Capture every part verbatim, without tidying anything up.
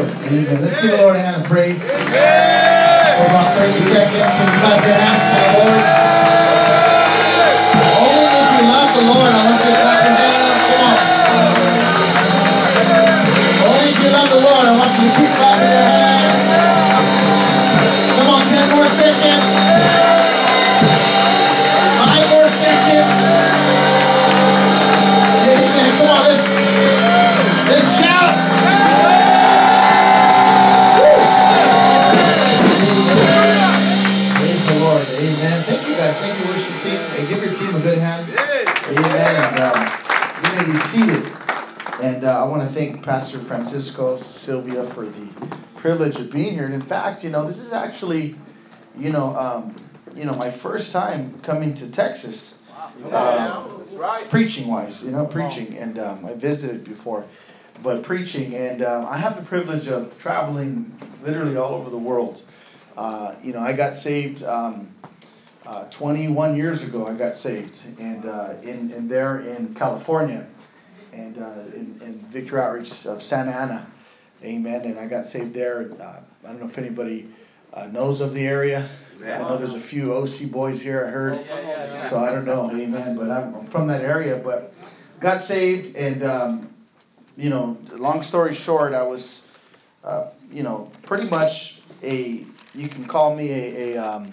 Amen. Let's give the Lord a hand of praise. For about thirty seconds. Can you clap your hands to the Lord? Only if you love the Lord, I want you to clap your hands. Come on. Only if you love the Lord, I want you to keep clapping your hands. Come on, ten more seconds. Five more seconds. Amen. Come on, let's, let's shout. Praise the Lord. Amen. Thank you guys. Thank you, worship team. Hey, give your team a good hand. Amen. And uh, you may be seated. And uh, I want to thank Pastor Francisco, Sylvia, for the privilege of being here. And in fact, you know, this is actually, you know, um, you know, my first time coming to Texas. Um, preaching wise, you know, preaching. And um, I visited before, but preaching. And um, I have the privilege of traveling literally all over the world. Uh, you know, I got saved um, uh, twenty-one years ago. I got saved, and uh, in, in there in California, and uh, in, in Victory Outreach of Santa Ana, amen. And I got saved there. Uh, I don't know if anybody uh, knows of the area. I know there's a few O C boys here, I heard, so I don't know, amen. But I'm, I'm from that area, but got saved, and um, you know, long story short, I was, uh, you know, pretty much a You can call me a a, um,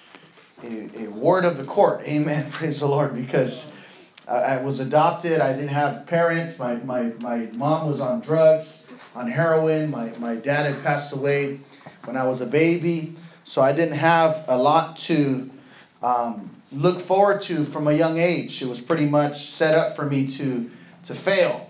a a ward of the court. Amen. Praise the Lord. Because I, I was adopted. I didn't have parents. My, my, my mom was on drugs, on heroin. My, my dad had passed away when I was a baby. So I didn't have a lot to um, look forward to from a young age. It was pretty much set up for me to to fail.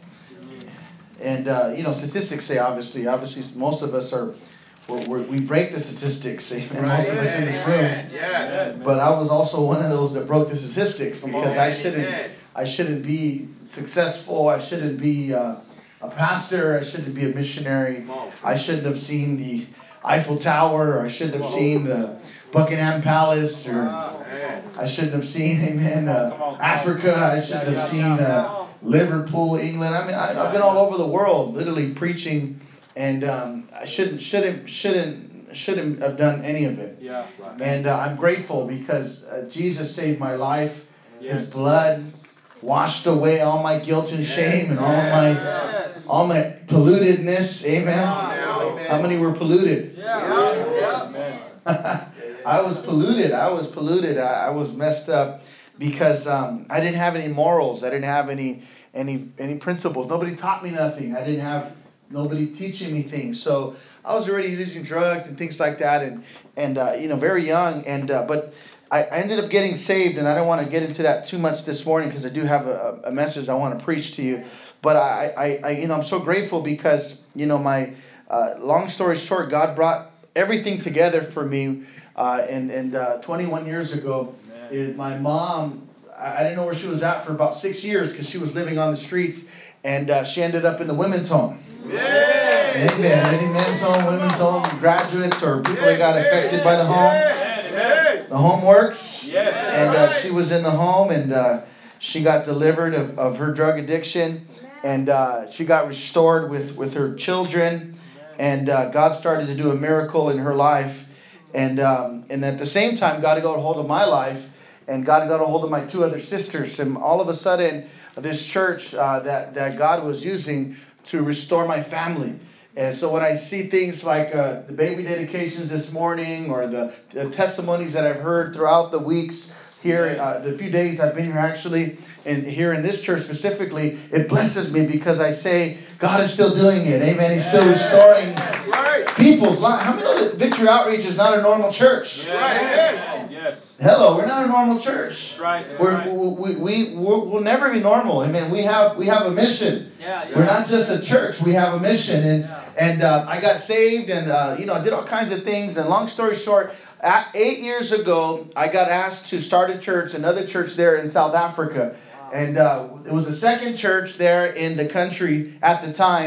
And, uh, you know, statistics say, obviously, obviously most of us are, we're, we're, we break the statistics, amen, right. Most of us in this room. Yeah. But I was also one of those that broke the statistics because I shouldn't, I shouldn't be successful. I shouldn't be uh, a pastor. I shouldn't be a missionary. I shouldn't have seen the Eiffel Tower. Or I shouldn't have seen the Buckingham Palace. Or I shouldn't have seen, amen, uh, Africa. I shouldn't have seen uh, Liverpool, England. I mean, I, I've been all over the world, literally preaching, and um, I shouldn't, shouldn't, shouldn't, shouldn't have done any of it. Yeah. And uh, I'm grateful because uh, Jesus saved my life. Yes. His blood washed away all my guilt and shame, yes, and all my, yes, all my pollutedness. Amen. Amen. How many were polluted? Yeah. Yeah. Yeah. I was polluted. I was polluted. I, I was messed up because um, I didn't have any morals. I didn't have any any any principles. Nobody taught me nothing. I didn't have nobody teaching me things. So I was already using drugs and things like that, and and uh, you know, very young. And uh, but I, I ended up getting saved, and I don't want to get into that too much this morning because I do have a, a message I want to preach to you. But I, I, I you know, I'm so grateful because you know my uh, long story short, God brought everything together for me. Uh, and and uh, twenty-one years ago, it, my mom, I, I didn't know where she was at for about six years because she was living on the streets, and uh, she ended up in the women's home. Yeah. Amen. Any men's home, women's home, graduates, or people that got affected by the home. The home works. And uh, she was in the home, and uh, she got delivered of, of her drug addiction, and uh, she got restored with, with her children, and uh, God started to do a miracle in her life. And um, and at the same time, God got a hold of my life, and God got a hold of my two other sisters. And all of a sudden, this church uh, that, that God was using to restore my family. And so when I see things like uh, the baby dedications this morning, or the, the testimonies that I've heard throughout the weeks here, uh, the few days I've been here actually, and here in this church specifically, it blesses me because I say, God is still doing it. Amen. He's still restoring people's lives. How many know that Victory Outreach is not a normal church? Right. Yes. Hello, we're not a normal church. Right. We're, right. We we we're, we'll never be normal. Amen. We have we have a mission. Yeah, yeah. We're not just a church. We have a mission. And yeah. and uh, I got saved, and uh, you know, I did all kinds of things. And long story short, at eight years ago, I got asked to start a church, another church there in South Africa. And uh, it was the second church there in the country at the time.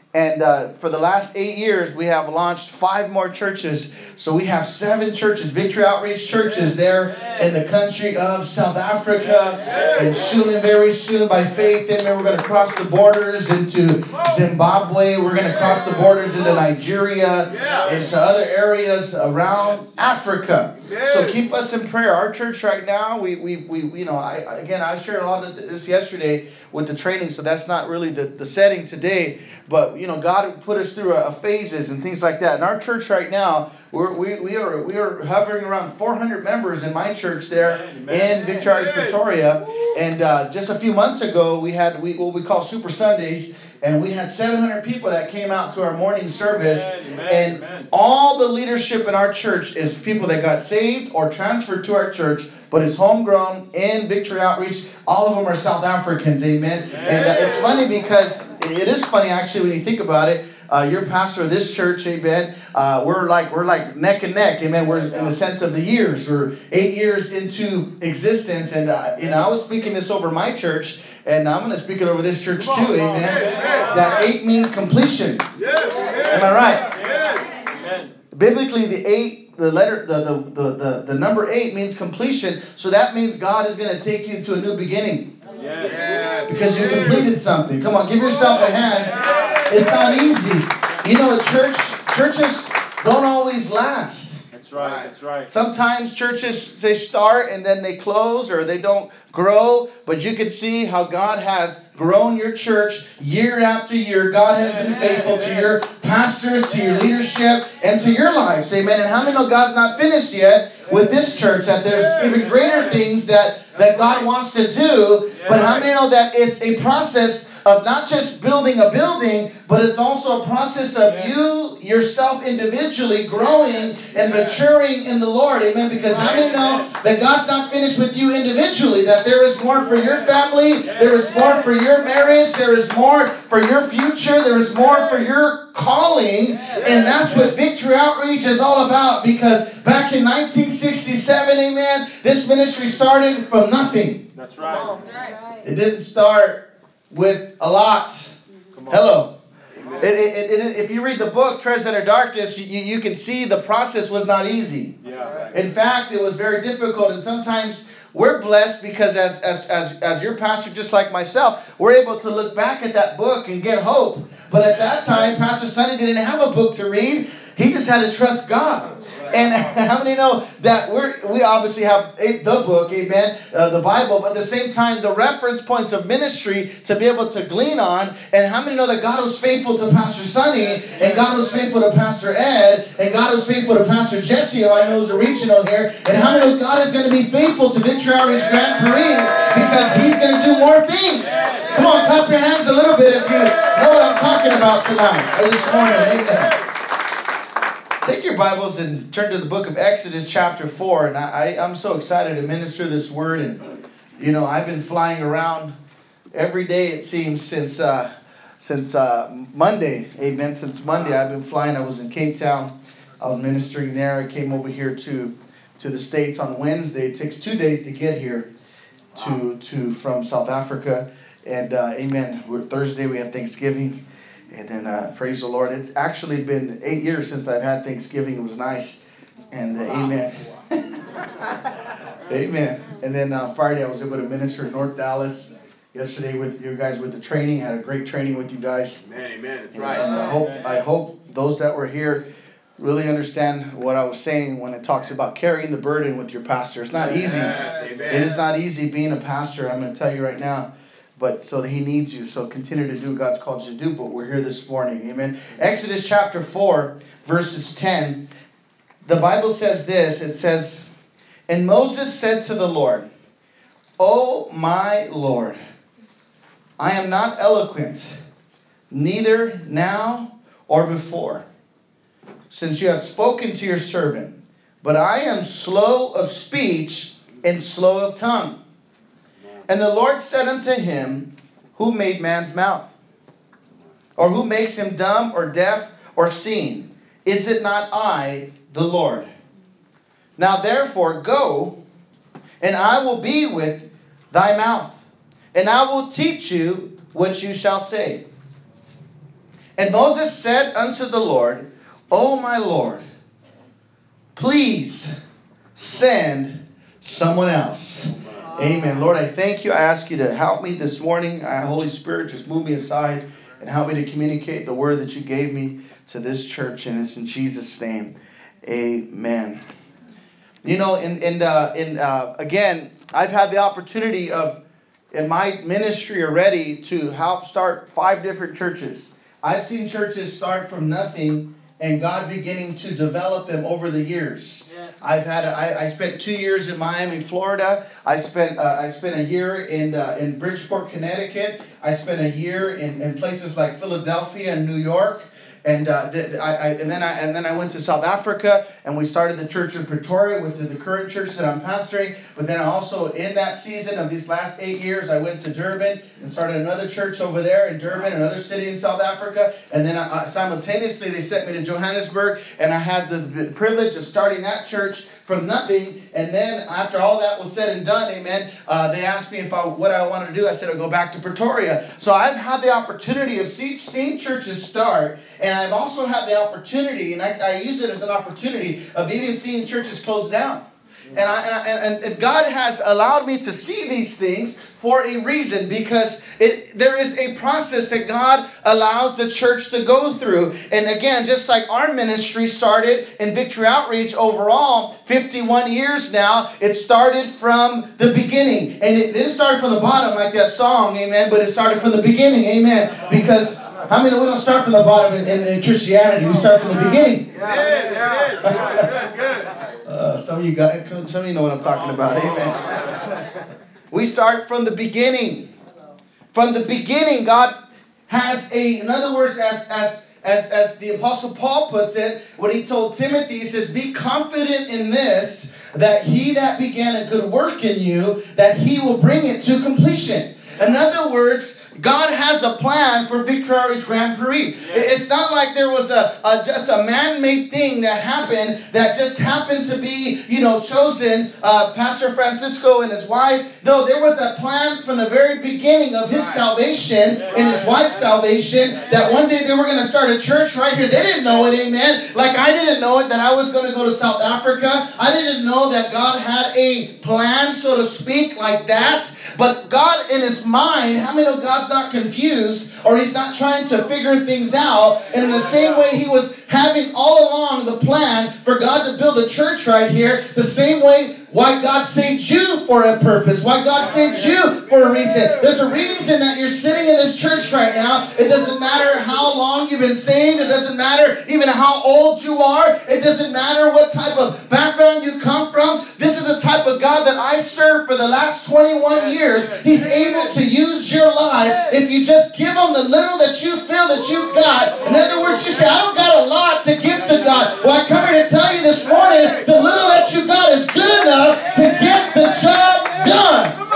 And uh, for the last eight years, we have launched five more churches. So we have seven churches, Victory Outreach churches there in the country of South Africa. And soon and very soon, by faith, amen, we're going to cross the borders into Zimbabwe. We're going to cross the borders into Nigeria, into other areas around Africa. So keep us in prayer. Our church right now, we, we, we you know, I again, I shared a lot of this yesterday with the training, so that's not really the, the setting today. But, you know, God put us through a, a phases and things like that. In our church right now, we're, we we are we are hovering around four hundred members in my church there in Victory Outreach, Pretoria. And uh, just a few months ago, we had we what we call Super Sundays. And we had seven hundred people that came out to our morning service. Amen, and amen. All the leadership in our church is people that got saved or transferred to our church, but is homegrown in Victory Outreach. All of them are South Africans. Amen. Amen. And uh, it's funny because it is funny actually when you think about it. Uh, you're pastor of this church, amen. Uh, we're like we're like neck and neck, amen. We're in the sense of the years. We're eight years into existence, and uh, you know I was speaking this over my church, and I'm going to speak it over this church too, amen. That eight means completion. Am I right? Amen. Biblically, the eight, the letter, the the, the the the number eight means completion. So that means God is going to take you to a new beginning. Yes. Because you completed something. Come on, give yourself a hand. It's not easy. You know, church churches don't always last. That's right. That's right. Sometimes churches, they start and then they close or they don't grow. But you can see how God has grown your church year after year. God has been faithful to your pastors, to your leadership, and to your lives. Amen. And how many know God's not finished yet with this church? That there's even greater things that, that God wants to do. But how many know that it's a process of not just building a building, but it's also a process of you yourself individually growing and maturing in the Lord. Amen. Because how many know that God's not finished with you individually? That there is more for your family, there is more for your marriage, there is more for your future, there is more for your calling. And that's what Victory Outreach is all about. Because back in nineteen sixty-seven, amen, this ministry started from nothing. That's right. It didn't start with a lot. Hello. It, it, it, if you read the book, Treasures That Are Darkness, you, you can see the process was not easy. Yeah. In fact, it was very difficult. And sometimes we're blessed because as, as, as, as your pastor, just like myself, we're able to look back at that book and get hope. But at that time, Pastor Sonny didn't have a book to read. He just had to trust God. And how many know that we're, we obviously have the book, amen, uh, the Bible, but at the same time, the reference points of ministry to be able to glean on. And how many know that God was faithful to Pastor Sonny, and God was faithful to Pastor Ed, and God was faithful to Pastor Jesse, who I know is a regional here. And how many know God is going to be faithful to Victory Outreach Grand Prairie because He's going to do more things. Come on, clap your hands a little bit if you know what I'm talking about tonight or this morning. Amen. Take your Bibles and turn to the book of Exodus chapter four. And I, I, I'm so excited to minister this word. And, you know, I've been flying around every day, it seems, since uh, since uh, Monday. Amen. Since Monday, I've been flying. I was in Cape Town. I was ministering there. I came over here to, to the States on Wednesday. It takes two days to get here to, to from South Africa. And, uh, amen, We're, Thursday we had Thanksgiving. And then, uh, praise the Lord, it's actually been eight years since I've had Thanksgiving. It was nice. And uh, amen. Amen. And then uh, Friday I was able to minister in North Dallas. Yesterday with you guys with the training. Had a great training with you guys. Amen, amen. That's and, right. And I hope, I hope those that were here really understand what I was saying when it talks about carrying the burden with your pastor. It's not easy. Yes, amen. It is not easy being a pastor. I'm going to tell you right now. But so that He needs you. So continue to do what God's called you to do. But we're here this morning. Amen. Exodus chapter four, verses ten. The Bible says this. It says, "And Moses said to the Lord, O my Lord, I am not eloquent, neither now or before, since you have spoken to your servant. But I am slow of speech and slow of tongue. And the Lord said unto him, Who made man's mouth? Or who makes him dumb or deaf or seeing? Is it not I, the Lord? Now therefore go, and I will be with thy mouth, and I will teach you what you shall say. And Moses said unto the Lord, O my Lord, please send someone else. Amen. Lord, I thank you. I ask you to help me this morning. Uh, Holy Spirit, just move me aside and help me to communicate the word that you gave me to this church. And it's in Jesus' name. Amen. You know, in, in, uh, in uh, again, I've had the opportunity of, in my ministry already, to help start five different churches. I've seen churches start from nothing and God beginning to develop them over the years. Yes. I've had I, I spent two years in Miami, Florida. I spent uh, I spent a year in uh, in Bridgeport, Connecticut. I spent a year in, in places like Philadelphia and New York. And uh, th- I, I and then I and then I went to South Africa, and we started the church in Pretoria, which is the current church that I'm pastoring. But then also in that season of these last eight years, I went to Durban and started another church over there in Durban, another city in South Africa. And then I, simultaneously they sent me to Johannesburg, and I had the privilege of starting that church from nothing. And then after all that was said and done, amen, uh, they asked me if I what I wanted to do. I said I'd go back to Pretoria. So I've had the opportunity of see, seeing churches start. And I've also had the opportunity, and I, I use it as an opportunity, of even seeing churches close down. And, I, and, I, and God has allowed me to see these things for a reason, because it, there is a process that God allows the church to go through. And again, just like our ministry started in Victory Outreach overall, fifty-one years now, it started from the beginning. And it didn't start from the bottom like that song, amen, but it started from the beginning, amen, because how many we don't start from the bottom in, in, in Christianity? We start from the beginning. Yeah, yeah, yeah. Good, good. Uh, some of you got, some of you know what I'm talking about. Amen. We start from the beginning. From the beginning, God has a, in other words, as as as as the Apostle Paul puts it, what he told Timothy, he says, "Be confident in this, that he that began a good work in you, that he will bring it to completion." In other words, God has a plan for Victory Outreach Grand Prix. Yes. It's not like there was a, a just a man-made thing that happened that just happened to be, you know, chosen. Uh, Pastor Francisco and his wife. No, there was a plan from the very beginning of his right. salvation yeah, and his wife's salvation that one day they were going to start a church right here. They didn't know it, amen. Like I didn't know it that I was going to go to South Africa. I didn't know that God had a plan, so to speak, like that. But God in his mind, how many know God's not confused or he's not trying to figure things out? And in the same way he was having all along the plan for God to build a church right here, the same way why God saved you for a purpose, why God saved you for a reason. There's a reason that you're sitting in this church right now. It doesn't matter how long you've been saved. It doesn't matter even how old you are. It doesn't matter what type of background you come from. This is the type of God that I serve for the last twenty-one years. He's able to use your life if you just give him the little that you feel that you've got. In other words, you say, I don't got a lot to give to God. Well, I come here to tell you this morning, the little that you got is good enough to get the job done. Come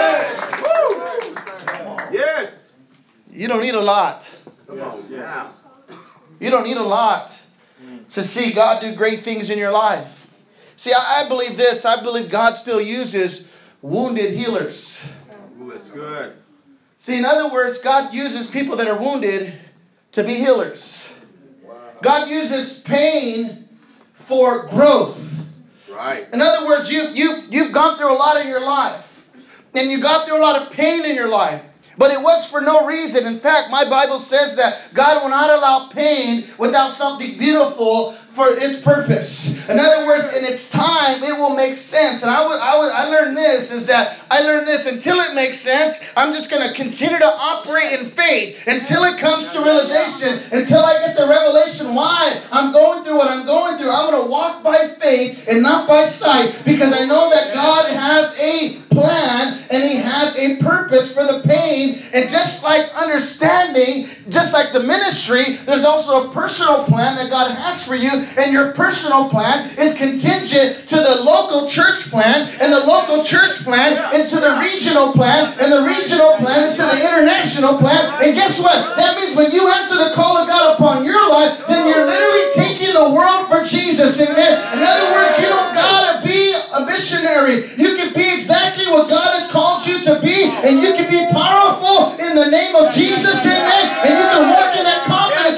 on. Yes. You don't need a lot. Come on. Yeah. You don't need a lot to see God do great things in your life. See, I believe this. I believe God still uses wounded healers. Ooh, that's good. See, in other words, God uses people that are wounded to be healers. Wow. God uses pain for growth. Right. In other words, you, you, you've gone through a lot in your life. And you got through a lot of pain in your life. But it was for no reason. In fact, my Bible says that God will not allow pain without something beautiful for its purpose. In other words, in its time, it will make sense. And I would, I would, I learned this, is that I learned this, until it makes sense, I'm just going to continue to operate in faith until it comes to realization, until I get the revelation why I'm going through what I'm going through. I'm going to walk by faith and not by sight, because I know that God has a plan and he has a purpose for the pain. And just like understanding, just like the ministry, there's also a personal plan that God has for you. And your personal plan is contingent to the local church plan, and the local church plan is to the regional plan, and the regional plan is to the international plan. And guess what? That means when you answer the call of God upon your life, then you're literally taking the world for Jesus. Amen. In other words, you don't gotta be a missionary. You can be exactly what God has called you to be, and you can be powerful in the name of Jesus. Amen. And you can walk in that confidence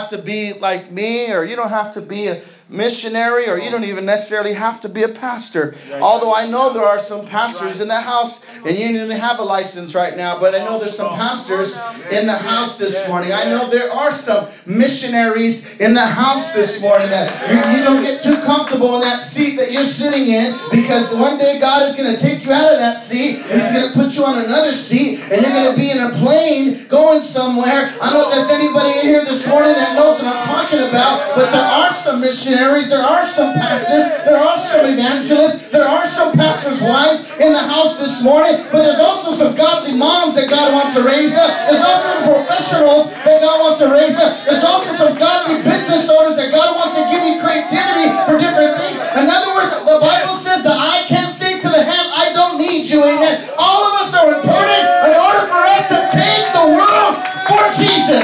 have to be like me, or you don't have to be a missionary, or you don't even necessarily have to be a pastor. Although I know there are some pastors in the house, and you don't even have a license right now, but I know there's some pastors in the house this morning. I know there are some missionaries in the house this morning that you, you don't get too comfortable in that seat that you're sitting in, because one day God is going to take you out of that seat and He's going to put you on another seat, and you're going to be in a plane going somewhere. I don't know if there's anybody in here this morning that knows what I'm talking about, but there are some missionaries. There are some pastors, there are some evangelists, there are some pastors' wives in the house this morning, but there's also some godly moms that God wants to raise up. There's also some professionals that God wants to raise up. There's also some godly business owners that God wants to give you creativity for different things. In other words, the Bible says that I can't say to the hand, I don't need you, amen. All of us are important in order for us to take the world for Jesus.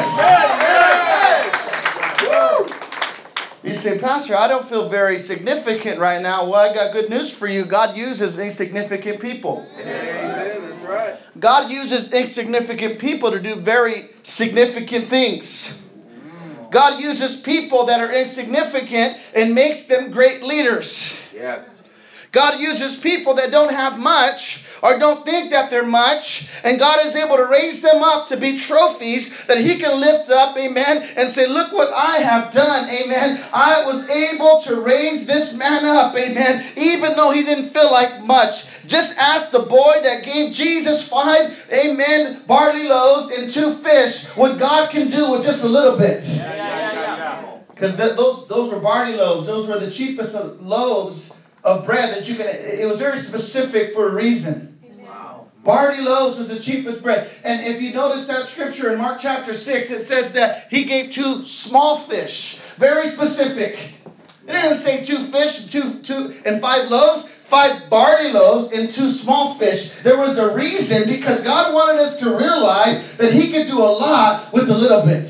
Woo! You say, Pastor, I don't feel very significant right now. Well, I got good news for you. God uses insignificant people. Amen. That's right. God uses insignificant people to do very significant things. God uses people that are insignificant and makes them great leaders. Yes. God uses people that don't have much or don't think that they're much, and God is able to raise them up to be trophies that He can lift up, amen, and say, look what I have done, amen. I was able to raise this man up, amen, even though he didn't feel like much. Just ask the boy that gave Jesus five, amen, barley loaves and two fish, what God can do with just a little bit. Yeah, yeah, yeah, yeah. Because th- those, those were barley loaves. Those were the cheapest of loaves of bread that you can. It was very specific for a reason. Wow. Barley loaves was the cheapest bread. And if you notice that scripture in Mark chapter six, it says that He gave two small fish. Very specific. It didn't say two fish and two, two and five loaves. Five barley loaves and two small fish. There was a reason, because God wanted us to realize that He could do a lot with a little bit.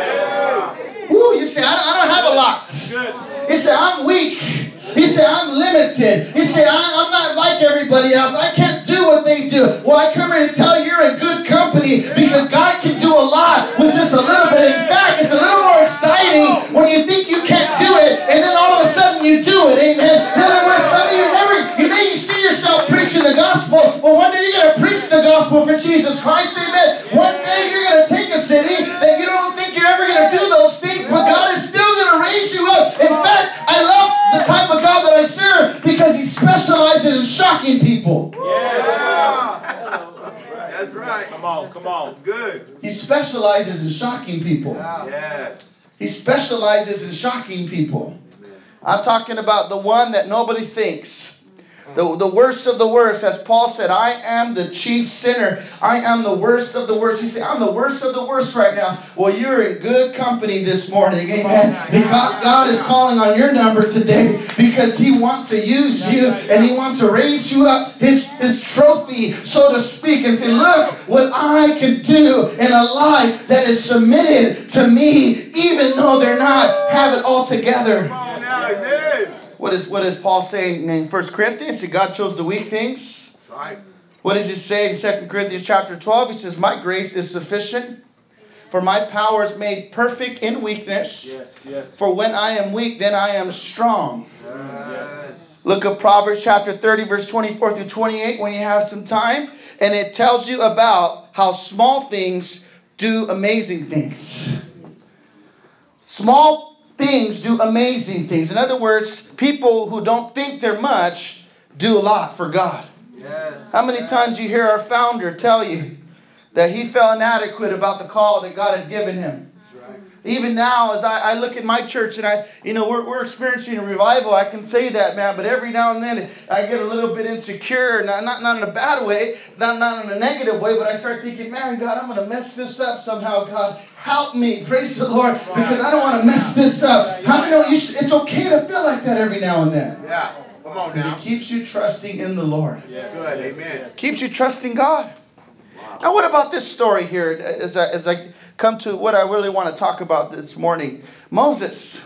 Yeah. Woo, you say, I don't, I don't have a lot. Good. You say, I'm weak. You say, I'm limited. You say, I, I'm not like everybody else. I can't do what they do. Well, I come here to tell you you're in good company, because God can do a lot with just a little bit. In fact, it's a little more exciting when you think you can't do it, and then all of a sudden you do it. Amen. In other words, some of you never, you may see yourself preaching the gospel, but one day you're going to preach the gospel for Jesus Christ. Amen. One day you're going to take a city that you don't think you're ever going to do those things, but God is still going to raise you up. In fact, I love the type of God that I serve, because He specializes in shocking people. Yeah. That's right. Come on, come on. That's good. He specializes in shocking people. Yes. He specializes in shocking people. I'm talking about the one that nobody thinks. The, the worst of the worst. As Paul said, I am the chief sinner. I am the worst of the worst. He said, I'm the worst of the worst right now. Well, you're in good company this morning. Amen. And God, God is calling on your number today, because He wants to use you, and He wants to raise you up, his, his trophy, so to speak, and say, look what I can do in a life that is submitted to me, even though they're not have it all together. Come on now, amen. What is what is Paul saying in First Corinthians? That God chose the weak things. That's right. What does He say in Second Corinthians chapter twelve? He says, my grace is sufficient, for my power is made perfect in weakness. Yes, yes. For when I am weak, then I am strong. Yes. Look at Proverbs chapter thirty, verse twenty-four through twenty-eight when you have some time. And it tells you about how small things do amazing things. Small things do amazing things. In other words, people who don't think they're much do a lot for God. Yes. How many times you hear our founder tell you that he felt inadequate about the call that God had given him? That's right. Even now, as I, I look at my church, and I, you know, we're, we're experiencing a revival. I can say that, man. But every now and then, I get a little bit insecure. Not, not, not in a bad way, not, not in a negative way. But I start thinking, man, God, I'm going to mess this up somehow. God, help me. Praise the Lord, because I don't want to mess this up. How many know you should, it's okay to feel like that every now and then? Yeah. Come on Because now. it keeps you trusting in the Lord. Yes. Good. Amen. Keeps you trusting God. Now, what about this story here as I, as I come to what I really want to talk about this morning? Moses.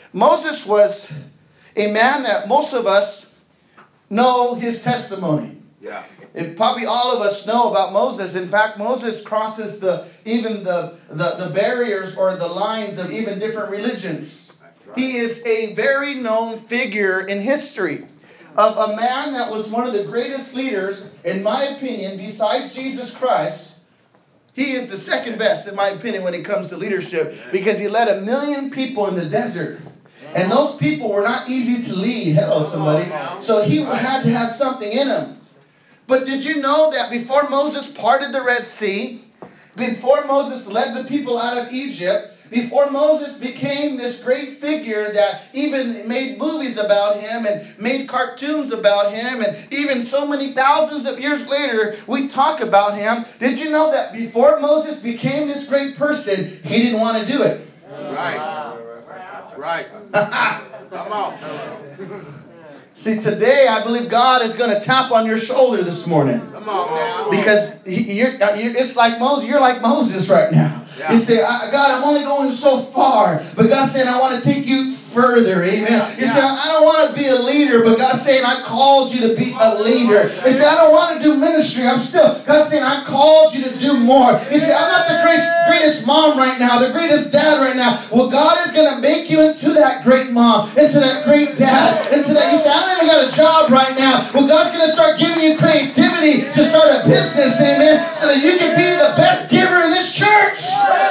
Moses was a man that most of us know his testimony. Yeah. If probably all of us know about Moses. In fact, Moses crosses the even the, the, the barriers or the lines of even different religions. Right. He is a very known figure in history of a man that was one of the greatest leaders, in my opinion, besides Jesus Christ. He is the second best, in my opinion, when it comes to leadership, because he led a million people in the desert. And those people were not easy to lead. Hello, somebody. So he had to have something in him. But did you know that before Moses parted the Red Sea, before Moses led the people out of Egypt, before Moses became this great figure that even made movies about him and made cartoons about him, and even so many thousands of years later we talk about him, did you know that before Moses became this great person, he didn't want to do it? That's right. That's right. Come on. See, today I believe God is going to tap on your shoulder this morning. Come on now. Because you're, you're, it's like Moses. You're like Moses right now. Yeah. You say, God, I'm only going so far. But God's saying, I want to take you further. Amen. Yeah. You yeah. say, I don't want to be a leader. But God's saying, I called you to be a leader. You say, I don't want to do ministry. I'm still, God's saying, I called you to do more. You say, I'm not the greatest, greatest mom right now, the greatest dad right now. Well, God is going to make you into that great mom, into that great dad, into that. You say, I don't even got a job right now. Well, God's going to start giving you creativity to start a business, amen, so that you can be the best giver in this church.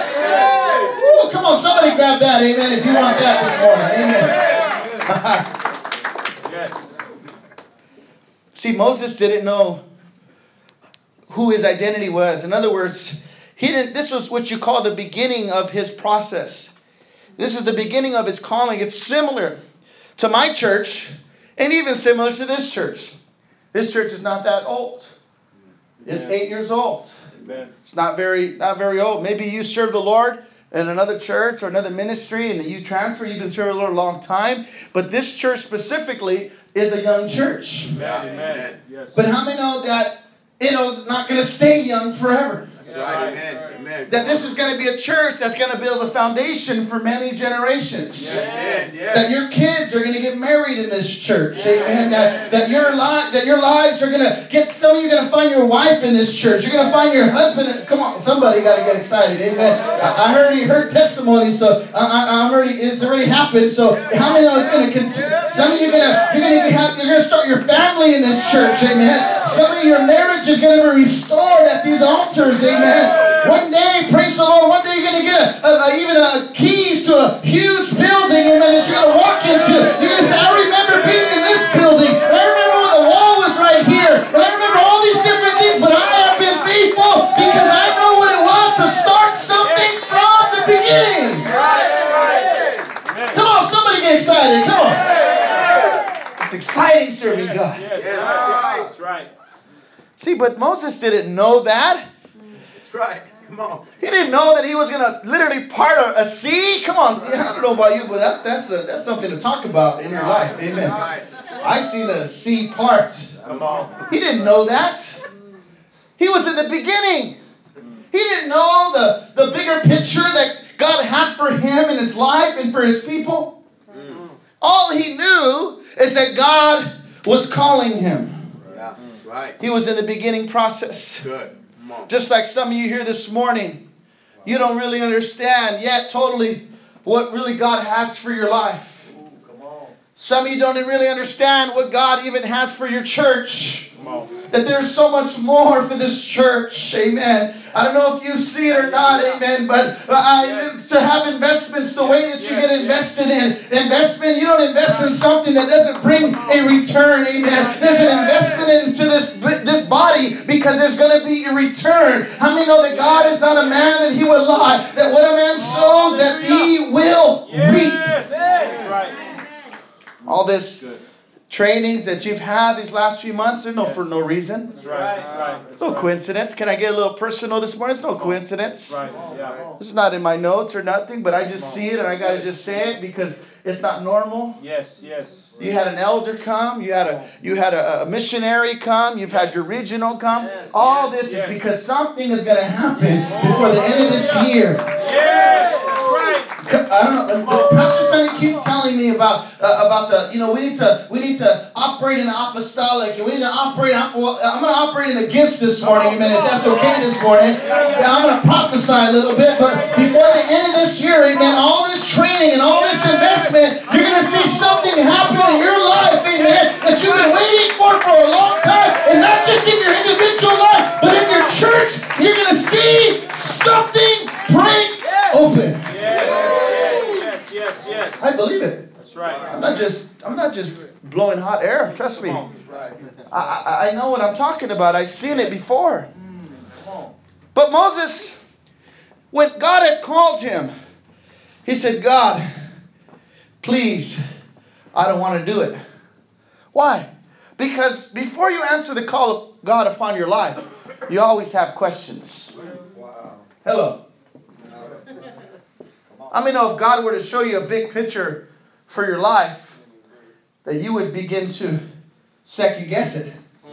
Ooh, come on, somebody grab that, amen, if you want that this morning, amen. Yes. See, Moses didn't know who his identity was. In other words, he didn't. This was what you call the beginning of his process. This is the beginning of his calling. It's similar to my church, and even similar to this church. This church is not that old. It's Amen. eight years old. Amen. It's not very, not very old. Maybe you serve the Lord in another church or another ministry, and you transfer. You've been serving the Lord a long time. But this church specifically is a young church. Amen. Amen. Yes. But how many know that you know it's not going to stay young forever? That's right. Amen. Amen. That this is going to be a church that's going to build a foundation for many generations. Yes. Yes. That your kids are going to get married in this church. Amen. That, that your li- that your lives are going to get, some of you are going to find your wife in this church. You're going to find your husband. Come on, somebody got to get excited. Amen. I, I already heard testimonies, so I, I, I'm already, it's already happened. So how many know it's going to continue? Some of you are going to, you're going to have, you're going to start your family in this church. Amen. Some of your marriage is going to be restored at these altars. Amen. One day, praise the Lord, one day you're going to get a, a, a, even a keys to a huge building, amen, that you're going to walk into. You're going to say, I remember being in this building. I remember when the wall was right here. And I remember all these different things, but I have been faithful because I know what it was to start something from the beginning. Come on, somebody get excited. Come on. It's exciting serving God. Yes, that's right. That's right. See, but Moses didn't know that. That's right. Come on. He didn't know that he was going to literally part a, a sea. Come on. I don't know about you, but that's that's a, that's something to talk about in your life. Amen. I seen a sea part. Come on. He didn't know that. He was in the beginning. He didn't know the, the bigger picture that God had for him in his life and for his people. Mm. All he knew is that God was calling him. Yeah, that's right. He was in the beginning process. Good. Just like some of you here this morning, you don't really understand yet totally what really God has for your life. Some of you don't really understand what God even has for your church. That there's so much more for this church. Amen. I don't know if you see it or not. Amen. But I, to have investments the way that you get invested in. Investment, you don't invest in something that doesn't bring a return. Amen. There's an investment into this, this body because there's going to be a return. How many know that God is not a man that he would lie? That what a man sows, that he will reap. That's right. All this trainings that you've had these last few months, they're no yes. for no reason. That's right. That's right. It's no right. coincidence. Can I get a little personal this morning? It's no coincidence. Right. Yeah. This is not in my notes or nothing, but I just see it and I got to just say it because it's not normal. Yes. Yes. You had an elder come. You had a you had a, a missionary come. You've yes. had your regional come. Yes. All this yes. is because something is going to happen yes. before the end of this year. Yes. That's right. I don't know. The pastor son, he keeps telling me about uh, about the, you know, we need to we need to operate in the apostolic, and we need to operate. Well, I'm going to operate in the gifts this morning, amen. If that's okay this morning, I'm going to prophesy a little bit. But before the end of this year, amen, all this training and all this investment, you're going to see something happen in your life, amen, that you've been waiting for for a long time, and not just in your individual life, but in your church. You're going to see something break open. Yes, yes, yes, yes, yes. I believe it. That's right. I'm not just I'm not just blowing hot air. Trust me. I, I, I know what I'm talking about. I've seen it before. But Moses, when God had called him, he said, God, please, I don't want to do it. Why? Because before you answer the call of God upon your life, you always have questions. Hello. I mean, know if God were to show you a big picture for your life, that you would begin to second guess it.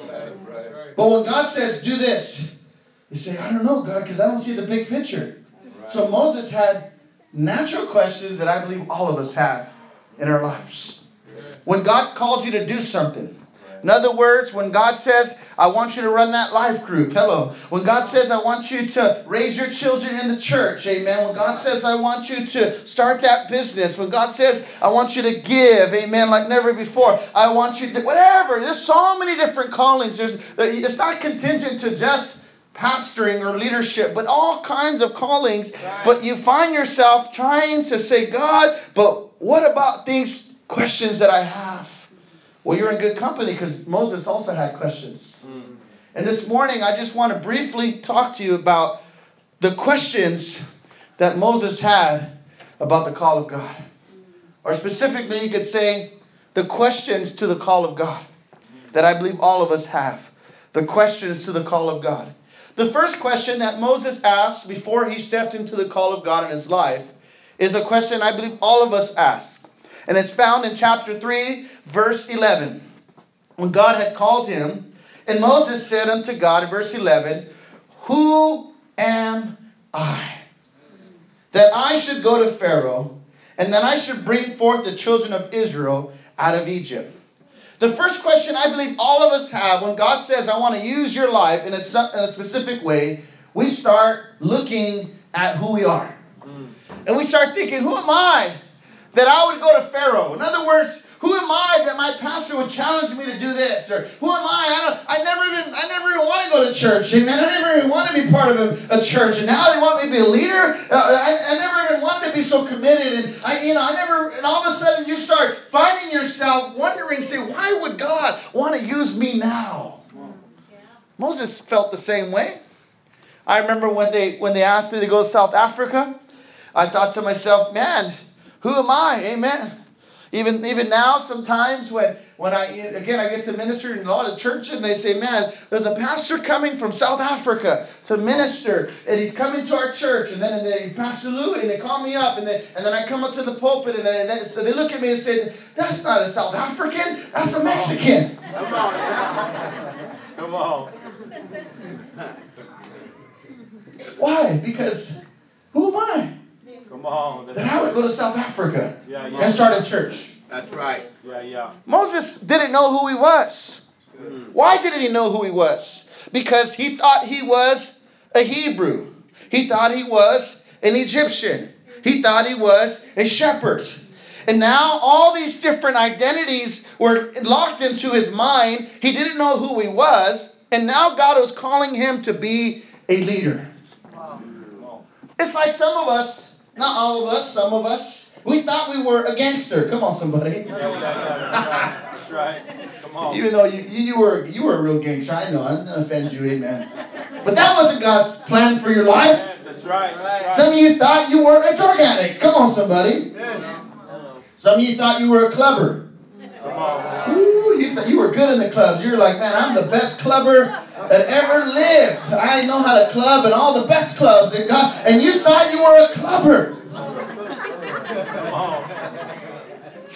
But when God says, do this, you say, I don't know, God, because I don't see the big picture. So Moses had natural questions that I believe all of us have in our lives. When God calls you to do something, in other words, when God says, I want you to run that life group. Hello. When God says, I want you to raise your children in the church. Amen. When God says, I want you to start that business. When God says, I want you to give. Amen. Like never before. I want you to, whatever. There's so many different callings. There's, it's not contingent to just pastoring or leadership, but all kinds of callings. But you find yourself trying to say, God, but what about these questions that I have? Well, you're in good company because Moses also had questions. Mm. And this morning, I just want to briefly talk to you about the questions that Moses had about the call of God. Or specifically, you could say the questions to the call of God that I believe all of us have. The questions to the call of God. The first question that Moses asked before he stepped into the call of God in his life is a question I believe all of us ask. And it's found in chapter three, verse eleven. When God had called him, and Moses said unto God, in verse eleven, who am I, that I should go to Pharaoh, and that I should bring forth the children of Israel out of Egypt? The first question I believe all of us have when God says, I want to use your life in a, in a specific way, we start looking at who we are. Mm. And we start thinking, who am I that I would go to Pharaoh? In other words, who am I that my pastor would challenge me to do this? Or who am I? I, don't, I never even I never even want to go to church. Amen. I never even want to be part of a, a church. And now they want me to be a leader. Uh, I, I never even wanted to be so committed. And I, you know, I never. And all of a sudden, you start finding yourself wondering, say, why would God want to use me now? Yeah. Moses felt the same way. I remember when they when they asked me to go to South Africa, I thought to myself, man, who am I? Amen. Even even now, sometimes when, when I, again, I get to minister in a lot of churches, and they say, man, there's a pastor coming from South Africa to minister, and he's coming to our church, and then and they, Pastor Lou, and they call me up, and, they, and then I come up to the pulpit, and they, they, so they look at me and say, that's not a South African, that's a Mexican. Come on. Come on. Why? Because who am I? Come on. That I would go to South Africa yeah, yeah. and start a church. That's right. Yeah, yeah. Moses didn't know who he was. Mm. Why didn't he know who he was? Because he thought he was a Hebrew. He thought he was an Egyptian. He thought he was a shepherd. And now all these different identities were locked into his mind. He didn't know who he was. And now God was calling him to be a leader. Wow. It's like some of us, not all of us, some of us, we thought we were a gangster. Come on, somebody. Yeah, yeah, yeah. That's right. That's right. Come on. Even though you, you were you were a real gangster, I know. I didn't offend you, amen. But that wasn't God's plan for your life. Yes, that's right. That's right. Some of you thought you were a drug addict. Come on, somebody. Yeah. Some of you thought you were a clubber. Come on. Ooh, you thought you were good in the clubs. You were like, man, I'm the best clubber that ever lived. I know how to club in all the best clubs that God. And you thought you were a clubber.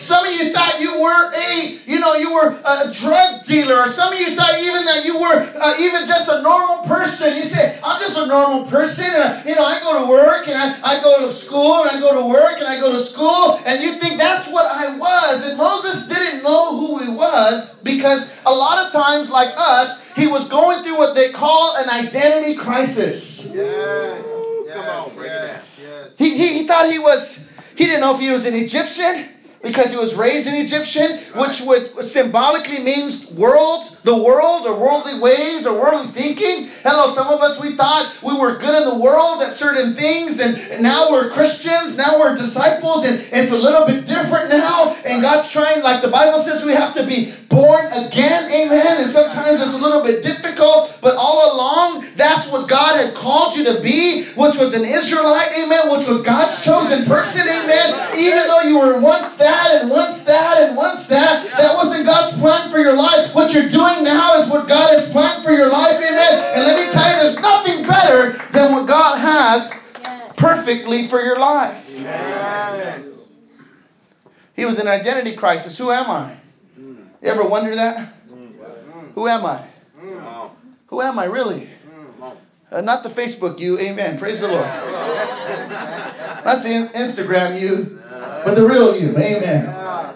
Some of you thought you were a, you know, you were a drug dealer. Or some of you thought even that you were uh, even just a normal person. You say, I'm just a normal person. And, you know, I go to work and I, I go to school and I go to work and I go to school. And you think that's what I was. And Moses didn't know who he was because a lot of times, like us, he was going through what they call an identity crisis. Yes. Yes. Come on, break it down. Yes. He, he, he thought he was, he didn't know if he was an Egyptian because he was raised an Egyptian, which would symbolically means world, the world, or worldly ways, or worldly thinking. Hello, some of us, we thought we were good in the world at certain things, and now we're Christians, now we're disciples, and it's a little bit different now, and God's trying, like the Bible says, we have to be born again, amen, and sometimes it's a little bit difficult, but all along, that's what God had called you to be, which was an Israelite, amen, which was God's chosen person, amen, even though you were once that, and once that, and once that, that wasn't God's plan for your life. What you're doing now is what God has planned for your life, amen, and let me tell you, there's nothing better than what God has perfectly for your life. Yes. He was in an identity crisis. Who am I? You ever wonder that? Who am I? Who am I really? Uh, not the Facebook you, amen. Praise the Lord. Not the Instagram you, but the real you, amen.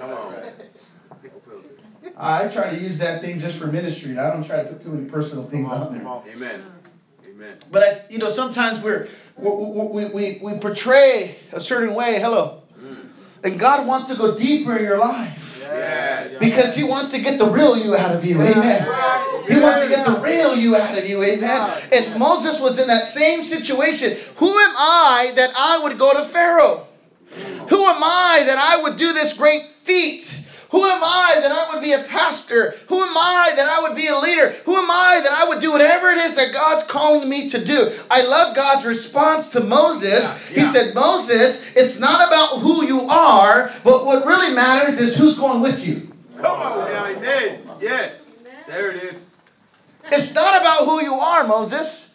I try to use that thing just for ministry. I don't try to put too many personal things out there. Amen. Amen. But I, you know, sometimes we're we we we portray a certain way. Hello. And God wants to go deeper in your life. Yes. Because He wants to get the real you out of you. Amen. He wants to get the real you out of you. Amen. And Moses was in that same situation. Who am I that I would go to Pharaoh? Who am I that I would do this great feat? Who am I that I would be a pastor? Who am I that I would be a leader? Who am I that I would do whatever it is that God's calling me to do? I love God's response to Moses. Yeah, yeah. He said, Moses, it's not about who you are, but what really matters is who's going with you. Come on now, amen. Yes, there it is. It's not about who you are, Moses.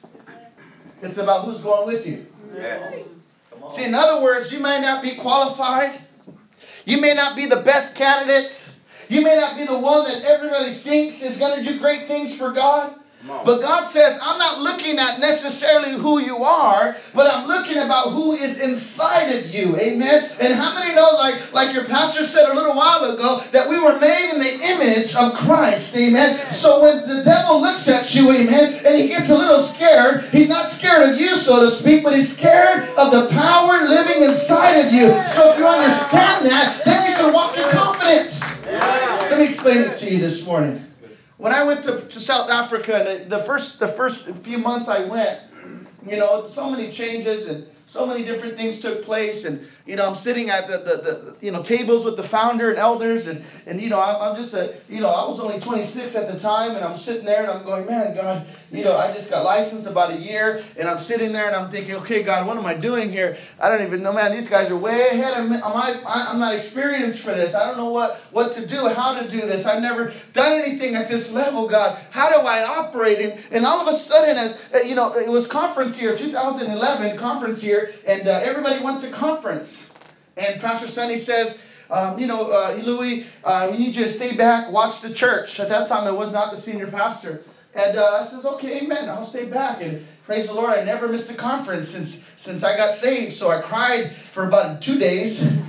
It's about who's going with you. Yes. See, in other words, you may not be qualified. You may not be the best candidate. You may not be the one that everybody thinks is going to do great things for God. But God says, I'm not looking at necessarily who you are, but I'm looking about who is inside of you. Amen. And how many know, like, like your pastor said a little while ago, that we were made in the image of Christ. Amen. So when the devil looks at you, amen, and he gets a little scared, he's not scared of you, so to speak, but he's scared of the power living inside of you. So if you understand that, then you can walk in confidence. Let me explain it to you this morning. When I went to, to South Africa, and the first the first few months I went, you know, so many changes and so many different things took place, and you know, I'm sitting at the, the, the you know tables with the founder and elders, and and you know, I'm, I'm just a you know, I was only twenty-six at the time, and I'm sitting there and I'm going, man, God, you know, I just got licensed about a year, and I'm sitting there and I'm thinking, okay, God, what am I doing here? I don't even know, man. These guys are way ahead of me. Am I, I'm not experienced for this. I don't know what what to do, how to do this. I've never done anything at this level, God. How do I operate? And, and all of a sudden, as uh, you know, it was conference year, two thousand eleven conference year. And uh, everybody went to conference. And Pastor Sonny says, um, you know, uh, Louis, uh, we need you to stay back, watch the church. At that time, I was not the senior pastor. And uh, I says, okay, amen, I'll stay back. And praise the Lord, I never missed a conference since since I got saved. So I cried for about two days. Come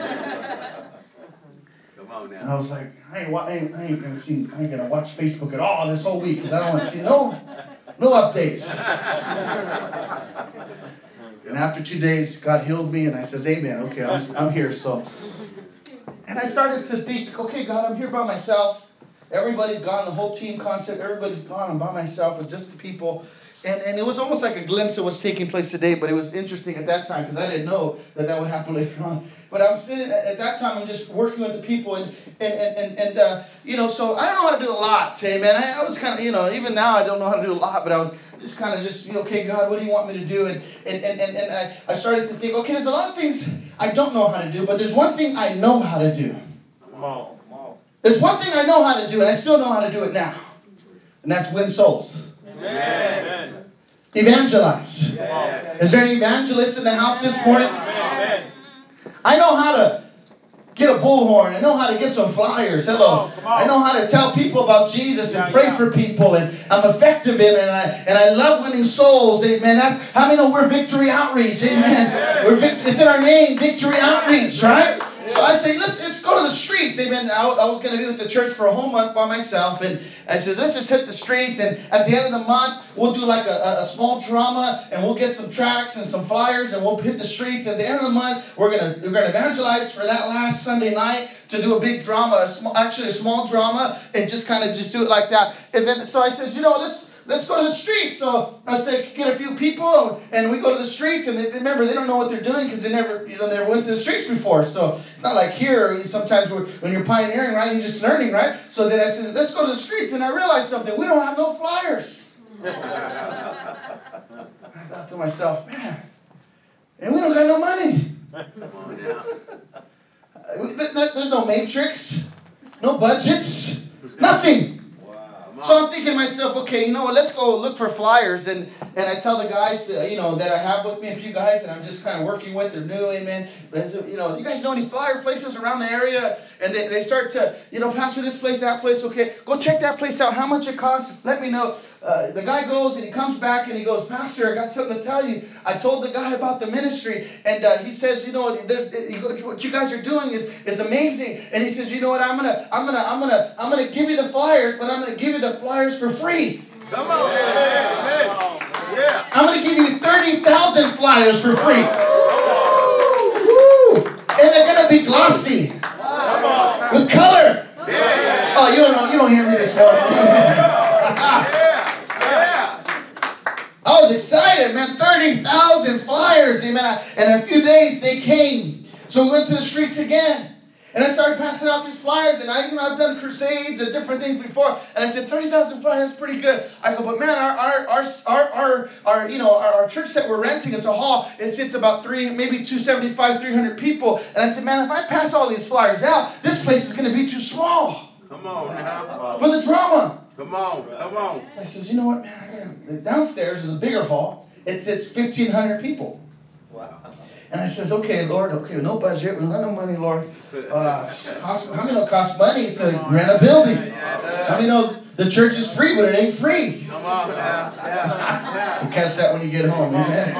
on now. And I was like, I ain't, I ain't, I ain't gonna see, I ain't gonna watch Facebook at all this whole week because I don't want to see no, no updates. And after two days, God healed me, and I says, amen, okay, I'm, I'm here. So, and I started to think, okay, God, I'm here by myself. Everybody's gone, the whole team concept, everybody's gone. I'm by myself with just the people. And and it was almost like a glimpse of what's taking place today, but it was interesting at that time because I didn't know that that would happen later on. But I'm sitting, at that time, I'm just working with the people, and, and, and, and, and uh, you know, so I don't know how to do a lot, amen. I, I was kind of, you know, even now I don't know how to do a lot, but I was just kind of just, you know, okay, God, what do you want me to do? And and, and, and, and I, I started to think, okay, there's a lot of things I don't know how to do, but there's one thing I know how to do. Come on, come on. There's one thing I know how to do, and I still know how to do it now. And that's win souls. Amen. Evangelize. Amen. Is there an evangelist in the house this morning? Amen. I know how to get a bullhorn. I know how to get some flyers. Hello. Come on, come on. I know how to tell people about Jesus and Yeah, pray yeah. for people, and I'm effective in it, and I and I love winning souls. Amen. That's how many know we're Victory Outreach. Amen. Yeah. We're vic- it's in our name, Victory Outreach, right? So I say, let's just go to the streets. Amen. I, I was going to be with the church for a whole month by myself, and I says, let's just hit the streets, and at the end of the month, we'll do like a, a, a small drama, and we'll get some tracts and some flyers, and we'll hit the streets. At the end of the month, we're gonna we're gonna evangelize for that last Sunday night to do a big drama, a small, actually a small drama, and just kind of just do it like that. And then so I says, you know, let's. Let's go to the streets. So I said, get a few people, and we go to the streets. And they, remember, they don't know what they're doing because they never, you know, never went to the streets before. So it's not like here. Sometimes we're, when you're pioneering, right, you're just learning, right? So then I said, let's go to the streets. And I realized something. We don't have no flyers. I thought to myself, man, and we don't got no money. There's no matrix, no budgets, nothing. So I'm thinking to myself, okay, you know what, let's go look for flyers. And, and I tell the guys, uh, you know, that I have with me, a few guys that I'm just kind of working with, they're new, amen. But, you know, you guys know any flyer places around the area? And they, they start to, you know, pastor this place, that place, okay, go check that place out. How much it costs? Let me know. Uh, the guy goes and he comes back and he goes, Pastor, I got something to tell you. I told the guy about the ministry, and uh, he says, you know, there's, he goes, what you guys are doing is, is amazing. And he says, you know what, I'm gonna, I'm gonna, I'm gonna, I'm gonna give you the flyers, but I'm gonna give you the flyers for free. Come on, man. Amen. Yeah. I'm gonna give you thirty thousand flyers for free. Woo! And they're gonna be glossy with color. Yeah. Oh, you don't know, you don't hear me this morning. I was excited, man. thirty thousand flyers, amen. And in a few days, they came. So we went to the streets again. And I started passing out these flyers. And I, you know, I've done crusades and different things before. And I said, thirty thousand flyers, that's pretty good. I go, but man, our, our, our, our, our, our you know, our, our church that we're renting, it's a hall. It sits about three, maybe two seventy-five, three hundred people. And I said, man, if I pass all these flyers out, this place is going to be too small. Come on now. For the drama. Come on, come on. I says, you know what, man, I gotta, downstairs is a bigger hall. It sits fifteen hundred people. Wow. And I says, okay, Lord, okay, no budget, we don't got no money, Lord. Uh, cost, how many know it costs money to rent a building? How many know the church is free, but it ain't free? Come on now. Yeah. We'll catch that when you get home, amen.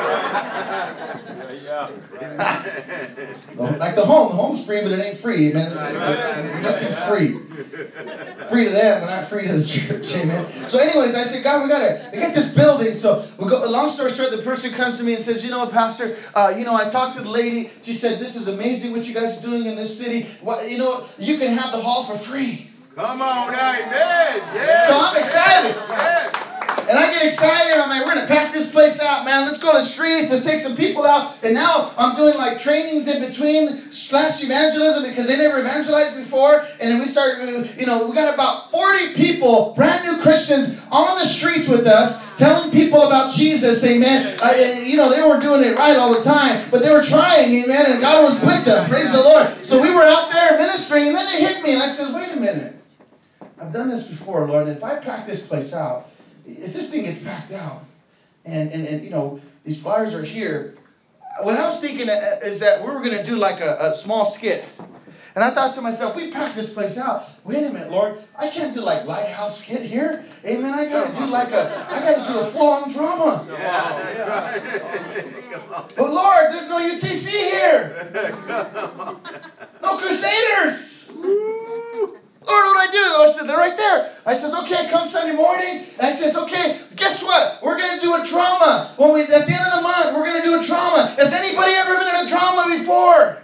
Like the home, the home's free, but it ain't free, amen. Nothing's free. Free to them, but not free to the church, amen. So anyways, I said, God, we gotta get this building. So we go. Long story short, the person comes to me and says, you know what, Pastor, uh, you know, I talked to the lady. She said, this is amazing what you guys are doing in this city. What, you know, you can have the hall for free. Come on, amen. Yeah. So I'm excited. Yeah. And I get excited. I'm like, we're going to pack this place out, man. Let's go to the streets. Let's take some people out. And now I'm doing like trainings in between slash evangelism because they never evangelized before. And then we started, you know, we got about forty people, brand new Christians, on the streets with us, telling people about Jesus, amen. Uh, you know, they weren't doing it right all the time, but they were trying, amen. And God was with them. Praise the Lord. So we were out there ministering, and then they hit me. And I said, wait a minute. I've done this before, Lord. And if I pack this place out, if this thing gets packed out, and, and, and you know, these flyers are here, what I was thinking is that we were going to do like a, a small skit. And I thought to myself, we packed this place out. Wait a minute, Lord, I can't do like Lighthouse skit here. Amen. I got to do like a, I got to do a full-on drama. Yeah. But Lord, there's no U T C here. No Crusaders. Lord, what do I do? The Lord said, they're right there. I says, okay, come Sunday morning. And I says, okay, guess what? We're going to do a drama. When we, at the end of the month, we're going to do a drama. Has anybody ever been in a drama before?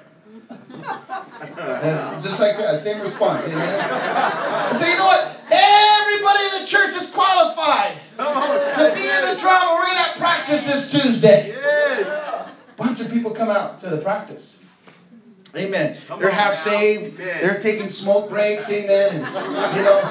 And just like that, same response, amen. I say, you know what? Everybody in the church is qualified to be in the drama. We're going to have practice this Tuesday. Yes. A bunch of people come out to the practice. Amen. Come They're on half now. saved. Amen. They're taking smoke breaks. Amen. And, you know.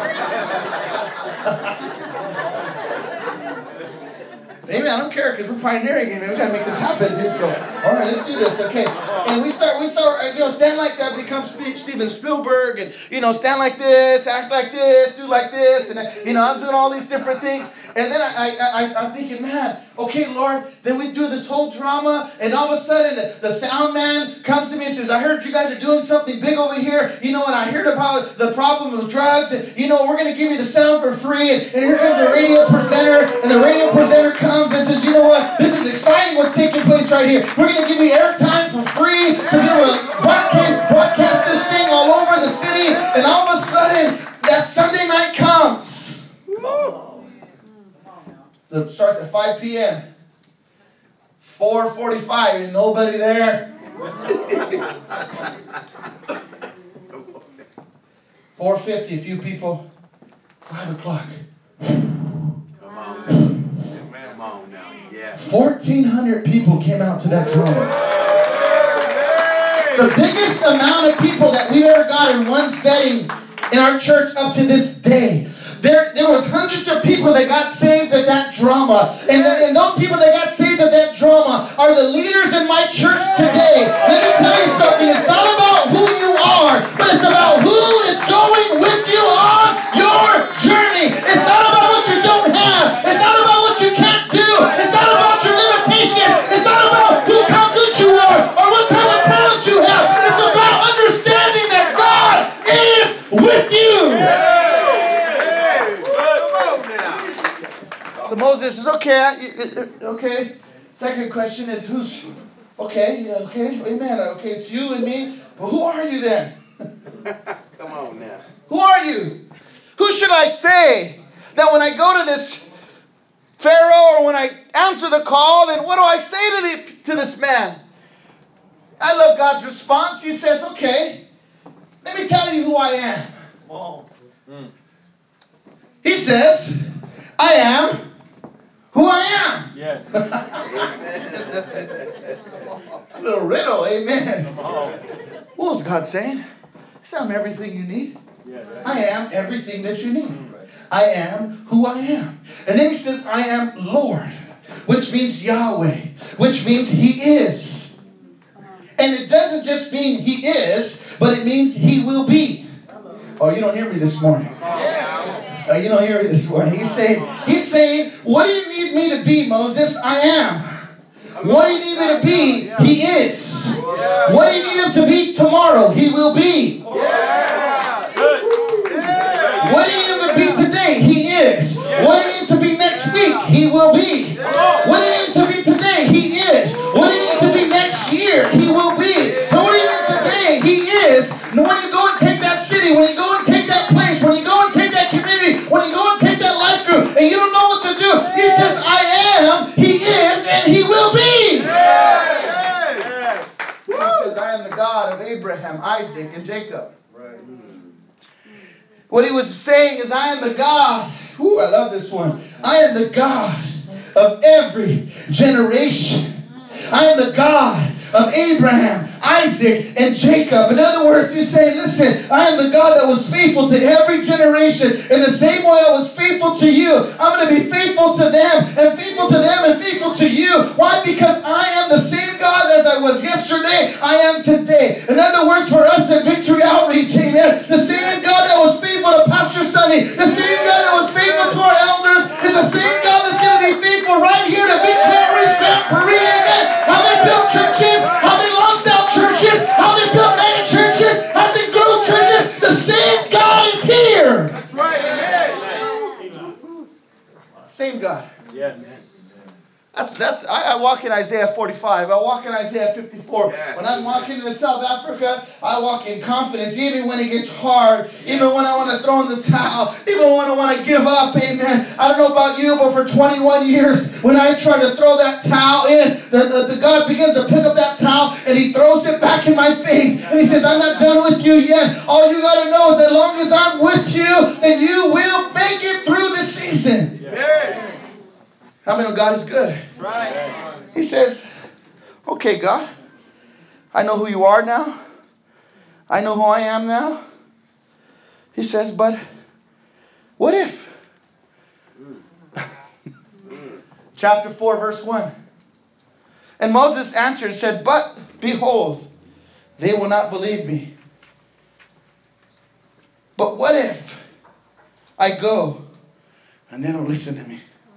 Amen. I don't care because we're pioneering. Amen. We gotta make this happen, dude. So, all right, let's do this. Okay. And we start. We start. You know, stand like that becomes Steven Spielberg, and you know, stand like this, act like this, do like this, and you know, I'm doing all these different things. And then I, I, I, I'm thinking, man, okay, Lord, then we do this whole drama, and all of a sudden the, the sound man comes to me and says, I heard you guys are doing something big over here, you know, and I heard about the problem of drugs, and, you know, we're going to give you the sound for free, and, and here comes the radio presenter, and the radio presenter comes and says, you know what, this is exciting what's taking place right here. We're going to give you airtime for free to be able to broadcast, broadcast this thing all over the city, and all of a sudden, that Sunday night comes. So it starts at five p.m. four forty-five, and nobody there. four fifty, a few people. five o'clock. Come on now. Come on now. Yeah. fourteen hundred people came out to that drama. The biggest amount of people that we've ever got in one setting in our church up to this day. There, there was hundreds of people that got saved at that drama. And, the, and those people that got saved at that drama are the leaders in my church today. Let me tell you something. It's not about who you are, but it's about who is going with you on your journey. It's not about what you don't have. It's not about what you can't do. It's not about your limitations. It's not about who, how good you are or what type of talent you have. It's about understanding that God is with you. So Moses says, okay, okay. Second question is, who's, okay, yeah, okay, amen. Okay, it's you and me. But who are you then? Come on now. Who are you? Who should I say that when I go to this Pharaoh or when I answer the call, then what do I say to, the, to this man? I love God's response. He says, okay, let me tell you who I am. Oh. Mm. He says, I am who I am. Yes. A little riddle, amen. Come on. What was God saying? He said, I'm everything you need. Yes. I am everything that you need. I am who I am. And then he says, I am Lord, which means Yahweh, which means He is. And it doesn't just mean He is, but it means He will be. Oh, you don't hear me this morning. Oh, you don't hear me this morning. He's saying, He's saying, what do you need me to be, Moses? I am. What do you need me to be? He is. What do you need Him to be tomorrow? He will be. What do you need Him to be today? He is. What do you need to be next week? He will be. What do you need to be today? He is. What do you need to be next year? He will be. And what do you need today? He is. And when you go and take that city, when you go and take that place, when you go and take that community, when you go and take that life group, and you don't know what to do, He says, I am, He is, and He will be. He says, I am the God of Abraham, Isaac, and Jacob. What He was saying is, I am the God. Ooh, I love this one. I am the God of every generation. I am the God of Abraham, Isaac, and Jacob. In other words, He's saying, listen, I am the God that was faithful to every generation. In the same way I was faithful to you, I'm going to be faithful to them, and faithful to them, and faithful to you. Why? Because I am the same God as I was yesterday, I am today. In other words, for us at Victory Outreach, amen, the same God that was faithful to Pastor Sonny, the same God that was faithful to our elders, is the same God that's going to be faithful right here to Victory Outreach Grand Prairie, amen. How they built churches, how they launched out churches, how they built mega churches, how they grew churches. The same God is here. That's right. Amen. Same God. Yes. That's that's. I, I walk in Isaiah forty-five. I walk in Isaiah fifty-four. Yes. When I'm walking into South Africa, I walk in confidence, even when it gets hard, even when I want to throw in the towel, even when I want to give up. Amen. I don't know about you, but for twenty-one years, when I try to throw that towel in, the, the, the God begins to pick up that towel and He throws it back in my face, and He says, "I'm not done with you yet. All you got to know is that as long as I'm with you, then you will make it through the season." Yes. How many know God is good? Right. He says, okay, God, I know who you are now. I know who I am now. He says, but what if? Chapter four, verse one. And Moses answered and said, but behold, they will not believe me. But what if I go and they don't listen to me?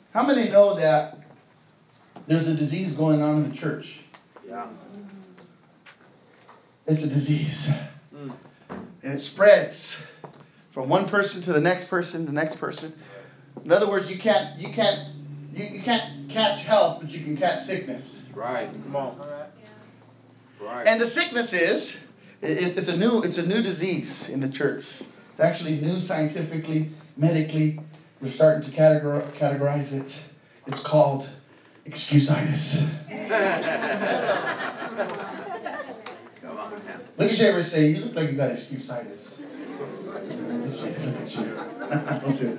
How many know that there's a disease going on in the church? Yeah. It's a disease. Mm. And it spreads from one person to the next person, the next person. In other words, you can't you can't you, you can't catch health, but you can catch sickness. That's right. Come on. That's right. And the sickness is it, it's a new it's a new disease in the church. It's actually new scientifically, medically. We're starting to categor- categorize it. It's called excusitis. Look at you ever say, you look like you got excusitis. Look at you.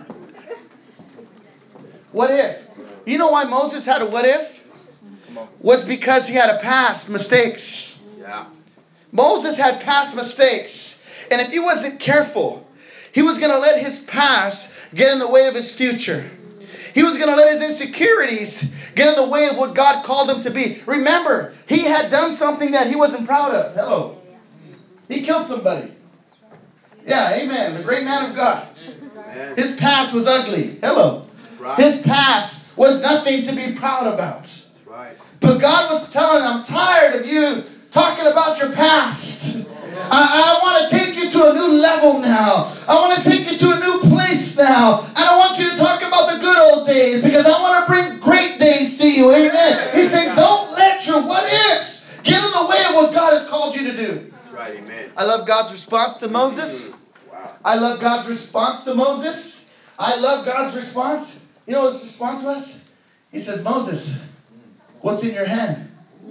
What if? You know why Moses had a what if? Was because he had a past mistakes. Yeah. Moses had past mistakes. And if he wasn't careful, he was going to let his past get in the way of his future. He was going to let his insecurities get in the way of what God called him to be. Remember, he had done something that he wasn't proud of. Hello. He killed somebody. Yeah, amen. The great man of God. Amen. His past was ugly. Hello. Right. His past was nothing to be proud about. That's right. But God was telling him, I'm tired of you talking about your past. I, I want to take you to a new level now. I want to take you to a new place now. I don't want you to talk about the good old days because I want to bring great days to you. Amen. He's saying, don't let your what ifs get in the way of what God has called you to do. That's right. Amen. I love God's response to Moses. Wow. I love God's response to Moses. I love God's response. You know what his response was? He says, Moses, what's in your hand?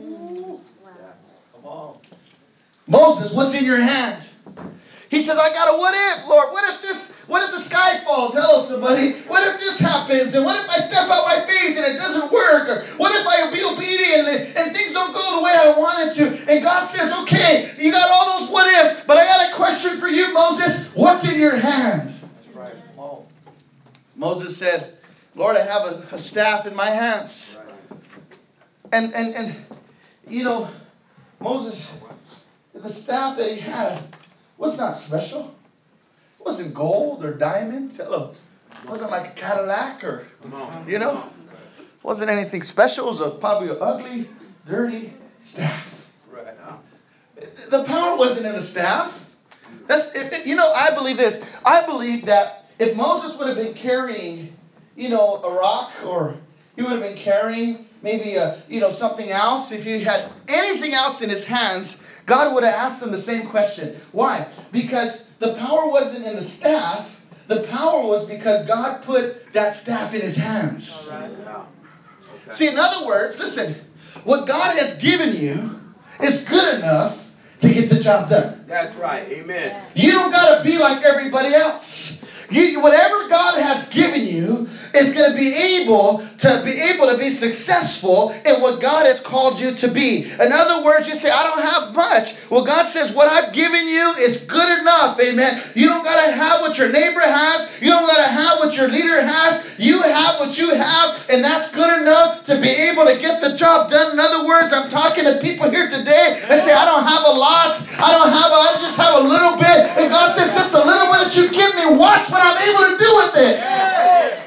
Come on. Moses, what's in your hand? He says, I got a what if, Lord. What if this, what if the sky falls? Hello, somebody. What if this happens? And what if I step out by faith and it doesn't work? Or what if I be obedient and, and things don't go the way I wanted to? And God says, okay, you got all those what ifs, but I got a question for you, Moses. What's in your hand? That's right. Come on. Moses said, Lord, I have a, a staff in my hands. Right. And, and, and, you know, Moses, the staff that he had was not special. It wasn't gold or diamonds. Hello. It wasn't like a Cadillac or, you know, it wasn't anything special. It was a, probably an ugly, dirty staff. Right. The power wasn't in the staff. That's, if, if, you know, I believe this. I believe that if Moses would have been carrying, you know, a rock, or he would have been carrying maybe a, you know, something else, if he had anything else in his hands, God would have asked him the same question. Why? Because the power wasn't in the staff. The power was because God put that staff in his hands. All right. Yeah. Okay. See, in other words, listen, what God has given you is good enough to get the job done. That's right. Amen. You don't got to be like everybody else. You, whatever God has given you is going to be able to be able to be successful in what God has called you to be. In other words, you say, I don't have much. Well, God says, what I've given you is good enough. Amen. You don't got to have what your neighbor has. You don't got to have what your leader has. You have what you have, and that's good enough to be able to get the job done. In other words, I'm talking to people here today and say, I don't have a lot. I don't have a, I just have a little bit. And God says, just a little bit that you give me, watch what I'm able to do with it. Yeah.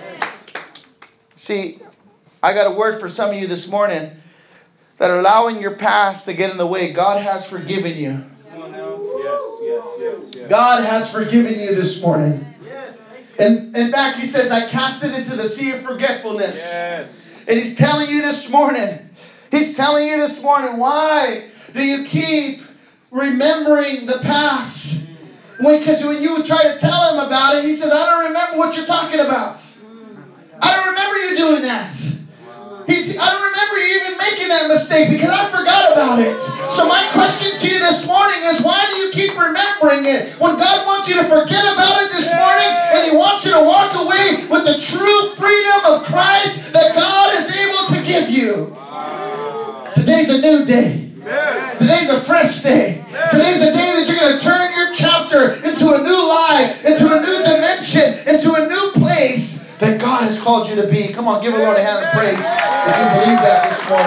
See, I got a word for some of you this morning that are allowing your past to get in the way. God has forgiven you. Come on now. Yes, yes, yes, yes. God has forgiven you this morning. Yes, thank you. And in fact, he says, I cast it into the sea of forgetfulness. Yes. And he's telling you this morning, he's telling you this morning, why do you keep remembering the past? Because when, when you try to tell him about it, he says, I don't remember what you're talking about. I don't remember you doing that. He's, I don't remember you even making that mistake because I forgot about it. So my question to you this morning is, why do you keep remembering it when God wants you to forget about it this morning and he wants you to walk away with the true freedom of Christ that God is able to give you? Today's a new day. Today's a fresh day. Today's a day that you're going to turn your chapter into a new life, into a new dimension, into a new place that God has called you to be. Come on, give the Lord a hand of praise if you believe that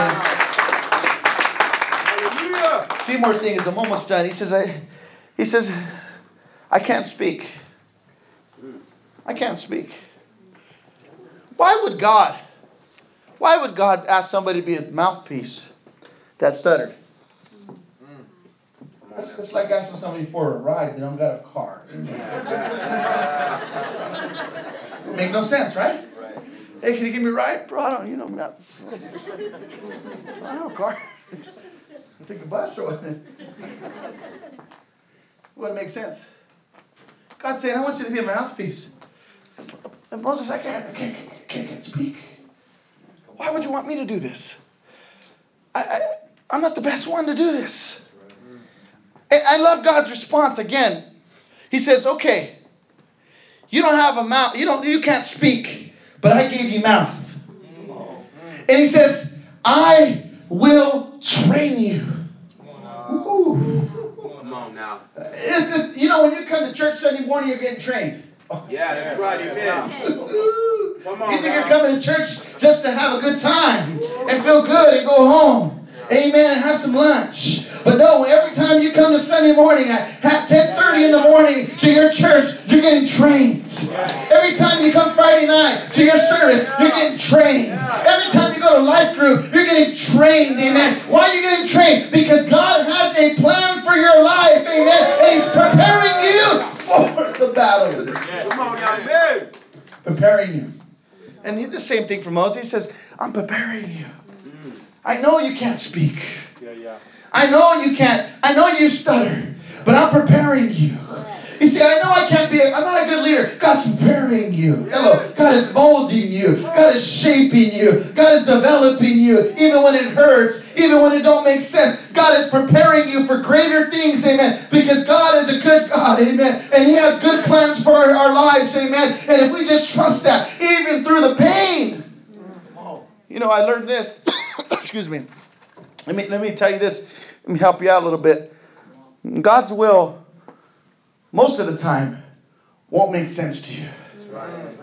this morning. Hallelujah. A few more things. I'm almost done. He says, I, he says, I can't speak. I can't speak. Why would God, why would God ask somebody to be his mouthpiece that stuttered? That's just like asking somebody for a ride. They don't got a car. Make no sense, right? Hey, can you give me a ride? Bro, I don't, you know, not, I don't have a car. I take a bus or what? Wouldn't make sense. God's saying, I want you to be a mouthpiece. And Moses, I can't, I can't, I can't, I can't speak. Why would you want me to do this? I, I, I'm not the best one to do this. And I love God's response again. He says, okay, you don't have a mouth, you don't, you can't speak, but I gave you mouth. And he says, I will train you. Ooh. Come on now. Is this, you know, when you come to church Sunday morning, you're getting trained. Oh. Yeah, that's right, amen. Come on. You think now. you're coming to church just to have a good time and feel good and go home. Amen, and have some lunch. But no, every time you come to Sunday morning at ten thirty in the morning to your church, you're getting trained. Every time you come Friday night to your service, you're getting trained. Every time you go to life group, you're getting trained. Amen. Why are you getting trained? Because God has a plan for your life. Amen. And He's preparing you for the battle. Come on now, amen. Preparing you. And the same thing for Moses. He says, I'm preparing you. I know you can't speak. Yeah, yeah. I know you can't. I know you stutter. But I'm preparing you. You see, I know I can't be, a, I'm not a good leader. God's preparing you. Hello. God is molding you. God is shaping you. God is developing you. Even when it hurts. Even when it don't make sense. God is preparing you for greater things. Amen. Because God is a good God. Amen. And He has good plans for our, our lives. Amen. And if we just trust that, even through the pain. You know, I learned this. Excuse me. Let me let me tell you this. Let me help you out a little bit. God's will, most of the time, won't make sense to you. That's right.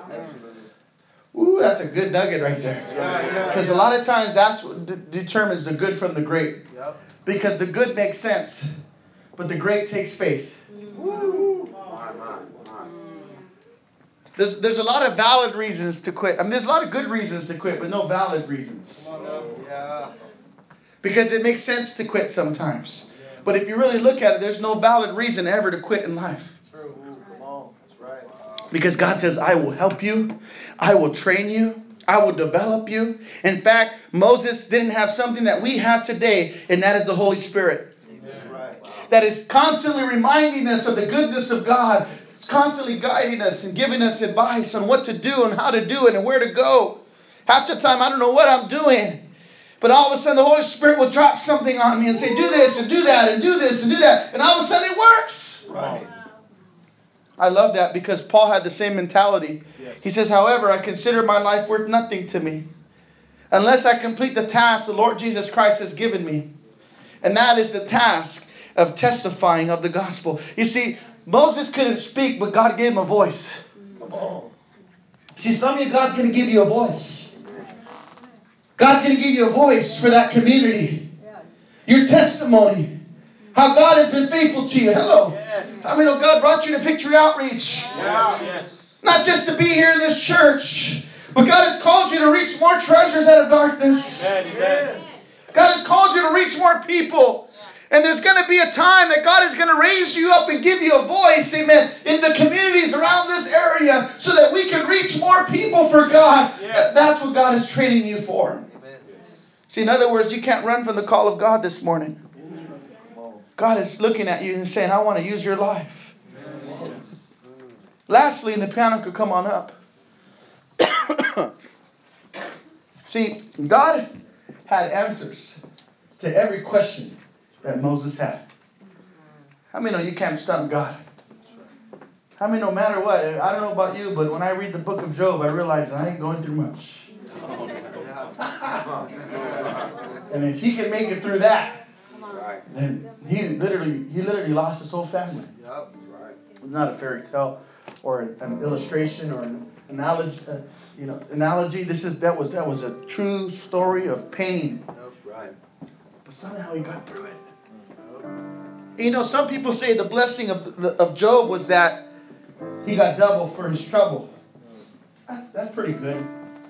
Ooh, that's a good nugget right there. Because a lot of times that's what de- determines the good from the great. Because the good makes sense, but the great takes faith. My, my, my. There's there's a lot of valid reasons to quit. I mean, there's a lot of good reasons to quit, but no valid reasons. Yeah. Because it makes sense to quit sometimes. But if you really look at it, there's no valid reason ever to quit in life. True. Come on. That's right. Because God says, I will help you. I will train you. I will develop you. In fact, Moses didn't have something that we have today, and that is the Holy Spirit. That's right. That is constantly reminding us of the goodness of God. It's constantly guiding us and giving us advice on what to do and how to do it and where to go. Half the time, I don't know what I'm doing. But all of a sudden, the Holy Spirit will drop something on me and say, do this and do that and do this and do that. And all of a sudden, it works. Right. I love that because Paul had the same mentality. Yes. He says, however, I consider my life worth nothing to me unless I complete the task the Lord Jesus Christ has given me. And that is the task of testifying of the gospel. You see, Moses couldn't speak, but God gave him a voice. Come on. See, some of you, God's going to give you a voice. God's going to give you a voice for that community. Your testimony. How God has been faithful to you. Hello. Yes. How many know God brought you to Victory Outreach? Yeah. Yes. Not just to be here in this church, but God has called you to reach more treasures out of darkness. Amen. Amen. God has called you to reach more people. And there's going to be a time that God is going to raise you up and give you a voice, amen, in the communities around this area so that we can reach more people for God. Yes. That's what God is training you for. Amen. See, in other words, you can't run from the call of God this morning. God is looking at you and saying, I want to use your life. Amen. Lastly, and the piano could come on up. See, God had answers to every question that Moses had. How many know you can't stump God? How many no matter what, I don't know about you, but when I read the book of Job, I realize I ain't going through much. And if he can make it through that, then he literally he literally lost his whole family. It's not a fairy tale or an illustration or an analogy. Uh, you know, analogy. This is that was that was a true story of pain. That's right. But somehow he got through it. You know, some people say the blessing of of Job was that he got double for his trouble. That's that's pretty good.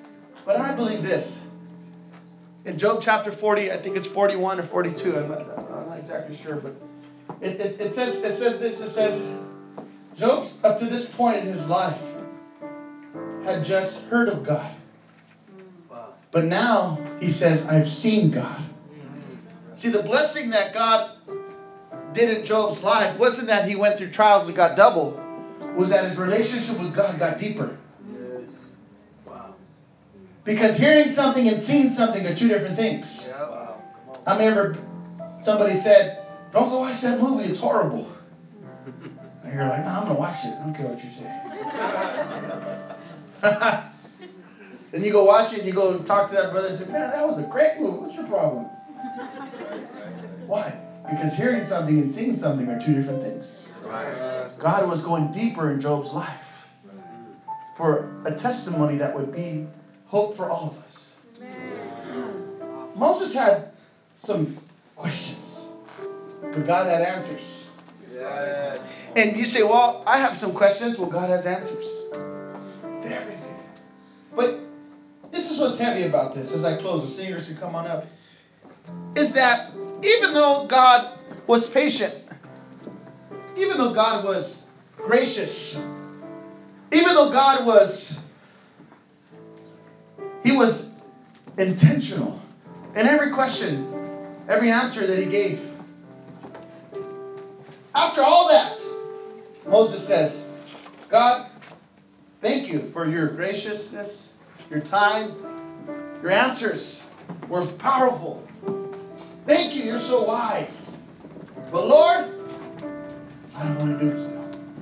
But I believe this. In Job chapter forty, I think it's forty-one or forty-two. I'm not, I'm not exactly sure, but it, it, it says it says this. It says Job's up to this point in his life had just heard of God, but now he says, "I've seen God." See, the blessing that God did in Job's life wasn't that he went through trials and got double, was that his relationship with God got deeper. Yes. Wow. Because hearing something and seeing something are two different things. Yeah. Wow. I remember somebody said, "Don't go watch that movie, it's horrible." And you're like, "No, I'm going to watch it. I don't care what you say." Then you go watch it and you go talk to that brother and say, "Man, that was a great movie. What's your problem?" Why? Because hearing something and seeing something are two different things. Right. God was going deeper in Job's life for a testimony that would be hope for all of us. Moses had some questions, but God had answers. Yes. And you say, "Well, I have some questions." Well, God has answers to everything. But this is what's heavy about this as I close. The singers can come on up. Is that even though God was patient, even though God was gracious, even though God was, He was intentional in every question, every answer that He gave. After all that, Moses says, "God, thank you for your graciousness, your time, your answers were powerful. Thank you, you're so wise. But Lord, I don't want to do this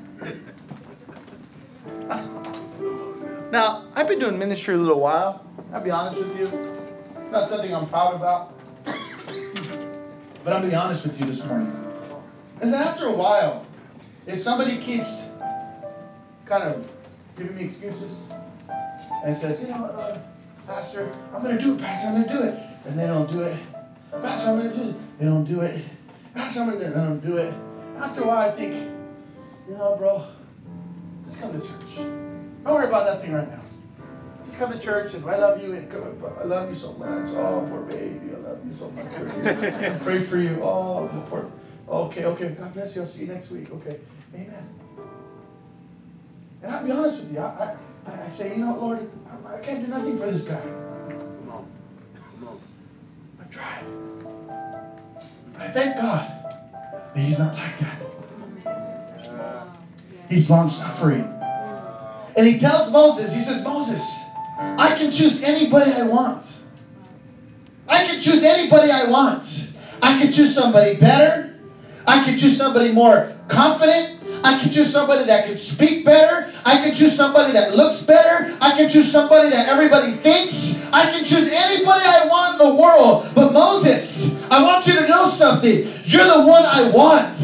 now." Now, I've been doing ministry a little while. I'll be honest with you. It's not something I'm proud about. But I'm going to be honest with you this morning. Is that after a while, if somebody keeps kind of giving me excuses and says, "You know, uh, Pastor, I'm going to do it, Pastor, I'm going to do it." And they don't do it. "Pastor, I'm going to do it." They don't do it. "Pastor, I'm going to do it." They don't do it. After a while, I think, you know, bro, just come to church. Don't worry about nothing right now. Just come to church, and I love you, and come, I love you so much. Oh, poor baby, I love you so much. Pray for you. Oh, for, okay, okay. God bless you. I'll see you next week. Okay, amen. And I'll be honest with you. I, I, I say, you know, Lord, I, I can't do nothing for this guy. Come on. Come on. I've tried. But I thank God that He's not like that. Yeah. He's long-suffering. And He tells Moses, He says, "Moses, I can choose anybody I want. I can choose anybody I want. I can choose somebody better. I can choose somebody more confident. I can choose somebody that can speak better. I can choose somebody that looks better. I can choose somebody that everybody thinks. I can choose anybody I want in the world. But Moses, I want you to know something. You're the one I want."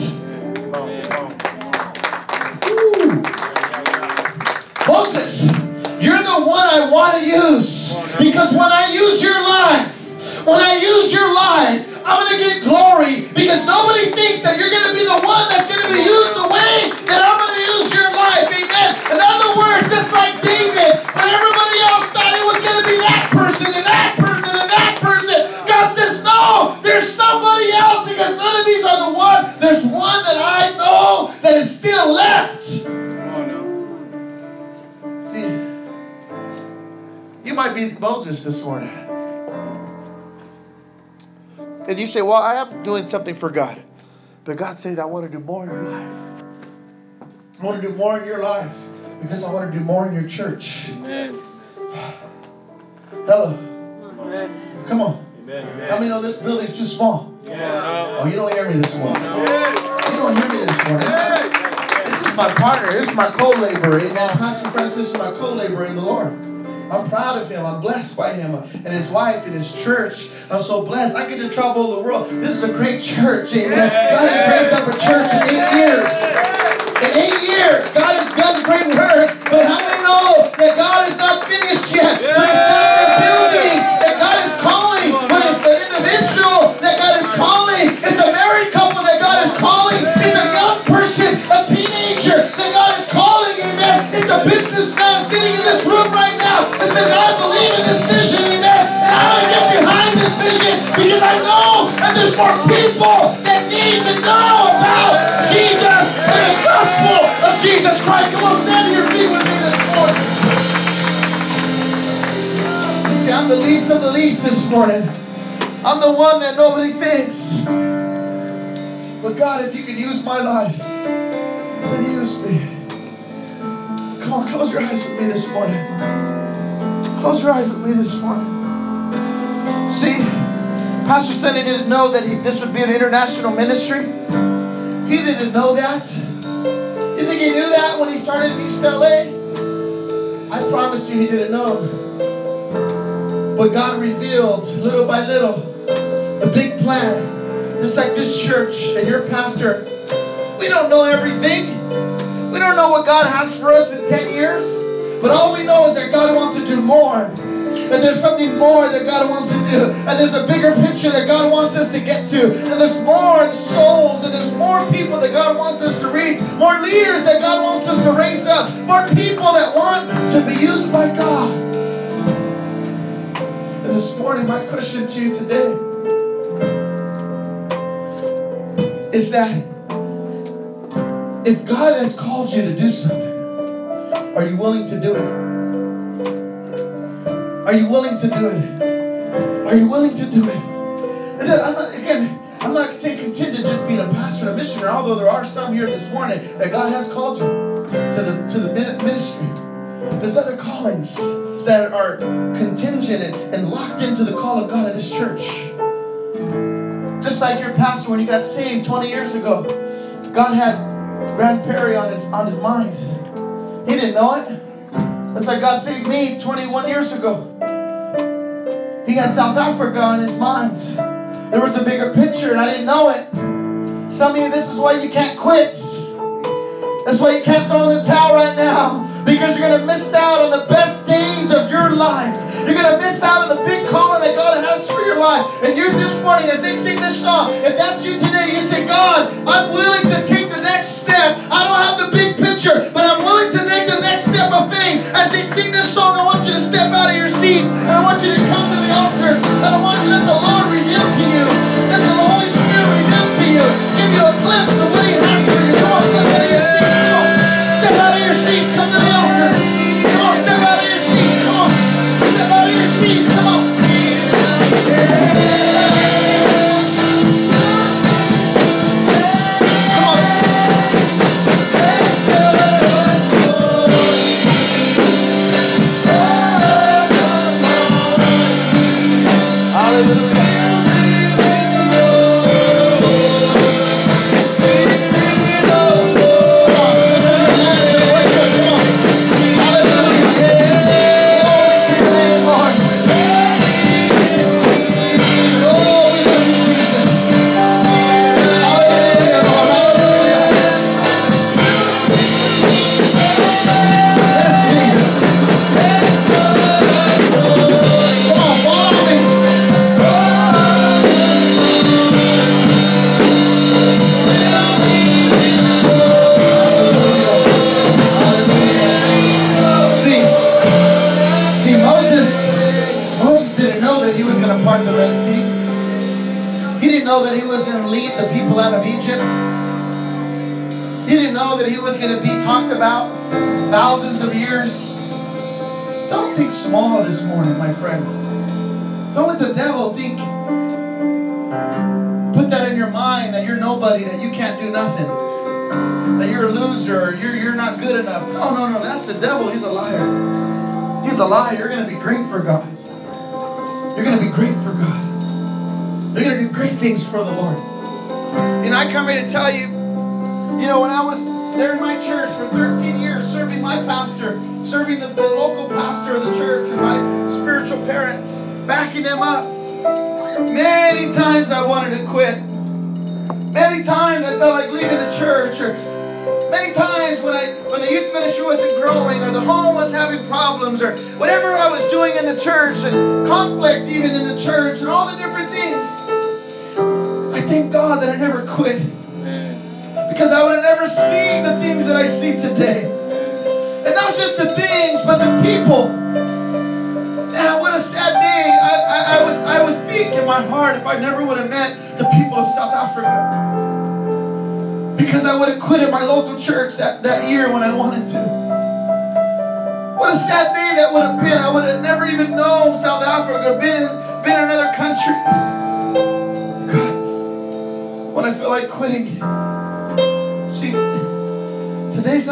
Ooh. "Moses, you're the one I want to use. Because when I use your life, when I use your life, I'm going to get glory. Because nobody thinks that you're going to be the one that's going to be used the way that I'm going to use your life." Amen. In other words, just like David, when everybody else thought it was going to be that person and that person and that person, God says, "No, there's somebody else, because none of these are the one. There's one that I know that is still left." See, you might be Moses this morning. And you say, "Well, I am doing something for God." But God said, "I want to do more in your life. I want to do more in your life because I want to do more in your church." Amen. Hello. Amen. Come on. Amen. How many know this building's too small? Yeah. Oh, you don't hear me this morning. No. You don't hear me this morning. This is my partner. This is my co-laborer. Amen. Pastor Francis is my co-laborer in the Lord. I'm proud of him. I'm blessed by him and his wife and his church. I'm so blessed. I get to travel the world. This is a great church. Amen. God has raised up a church in eight years. In eight years, God has done great work. But how many know that God is not finished yet? But He's not rebuilding. That God is calling. But it's the individual that God is calling. It's a married couple that God is calling. It's a young person, a teenager that God is calling. Amen. It's a businessman sitting in this room right now that says, "I believe in this I'm the least of the least this morning. I'm the one that nobody thinks. But God, if you can use my life, then use me. Come on, close your eyes with me this morning. Close your eyes with me this morning. See, Pastor Sonny didn't know that he, this would be an international ministry. He didn't know that. You think he knew that when he started in East L A? I promise you he didn't know. But God revealed little by little the big plan. Just like this church and your pastor. We don't know everything. We don't know what God has for us in ten years. But all we know is that God wants to do more. That there's something more that God wants to do. And there's a bigger picture that God wants us to get to. And there's more souls. And there's more people that God wants us to reach. More leaders that God wants us to raise up. More people that want to be used by God. And this morning, my question to you today is that if God has called you to do something, are you willing to do it? Are you willing to do it? Are you willing to do it? And I'm not, again, I'm not saying contingent just being a pastor and a missionary, although there are some here this morning that God has called you to the to the ministry. There's other callings that are contingent and, and locked into the call of God in this church. Just like your pastor when he got saved twenty years ago, God had Grand Prairie on his on his mind. He didn't know it. That's like God saved me twenty-one years ago. He had South Africa on his mind. There was a bigger picture and I didn't know it. Some of you, this is why you can't quit. That's why you can't throw in the towel right now. Because you're going to miss out on the best days of your life. You're going to miss out on the big calling that God has for your life. And you're this morning, as they sing this song, if that's you today, you say, God, I'm willing to take the next step. I don't have the big picture, but I'm willing to take the next step of faith. As they sing this song, I want you to step out of your seat. And I want you to come to the altar. And I want you to let the Lord reveal to you. Let the Holy Spirit reveal to you. Give you a glimpse of what He has for you. Come on, step out of your seat. Come on. Step out of your seat. Come to the altar. Come on, step out of your seat. Come on. Step out of your seat. Come on. Know that he was going to lead the people out of Egypt. He didn't know that he was going to be talked about thousands of years. Don't think small this morning, my friend. Don't let the devil think, put that in your mind that you're nobody, that you can't do nothing, that you're a loser, or you're, you're not good enough. No, no, no, that's the devil. He's a liar. He's a liar. You're going to be great for God. You're going to be great for God. You're going to do great things for the Lord. And I come here to tell you, you know, when I was there in my church for thirteen years, serving my pastor, serving the, the local pastor of the church and my spiritual parents, backing them up, many times I wanted to quit. Many times I felt like leaving the church, or many times when I when the youth ministry wasn't growing, or the home was having problems, or whatever I was doing in the church, and conflict even in the church, and all the different things. I thank God that I never quit. Because I would have never seen the things that I see today. And not just the things, but the people. Man, what a sad day. I, I, I, would, I would think in my heart if I never would have met the people of South Africa. Because I would have quit at my local church that, that year when I wanted to. What a sad day that would have been. I would have never even known South Africa.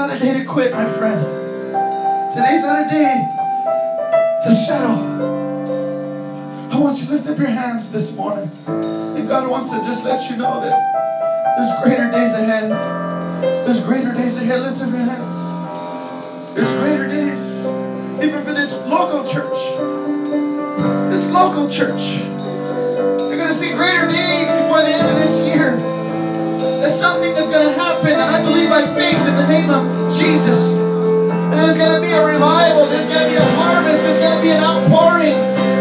not a day to quit, my friend. Today's not a day to settle. I want you to lift up your hands this morning. And God wants to just let you know that there's greater days ahead. There's greater days ahead. Lift up your hands. There's greater days. Even for this local church. This local church. You're going to see greater days before the end of this year. That something is going to happen. And I believe by faith in the name of Jesus. And there's going to be a revival. There's going to be a harvest. There's going to be an outpouring.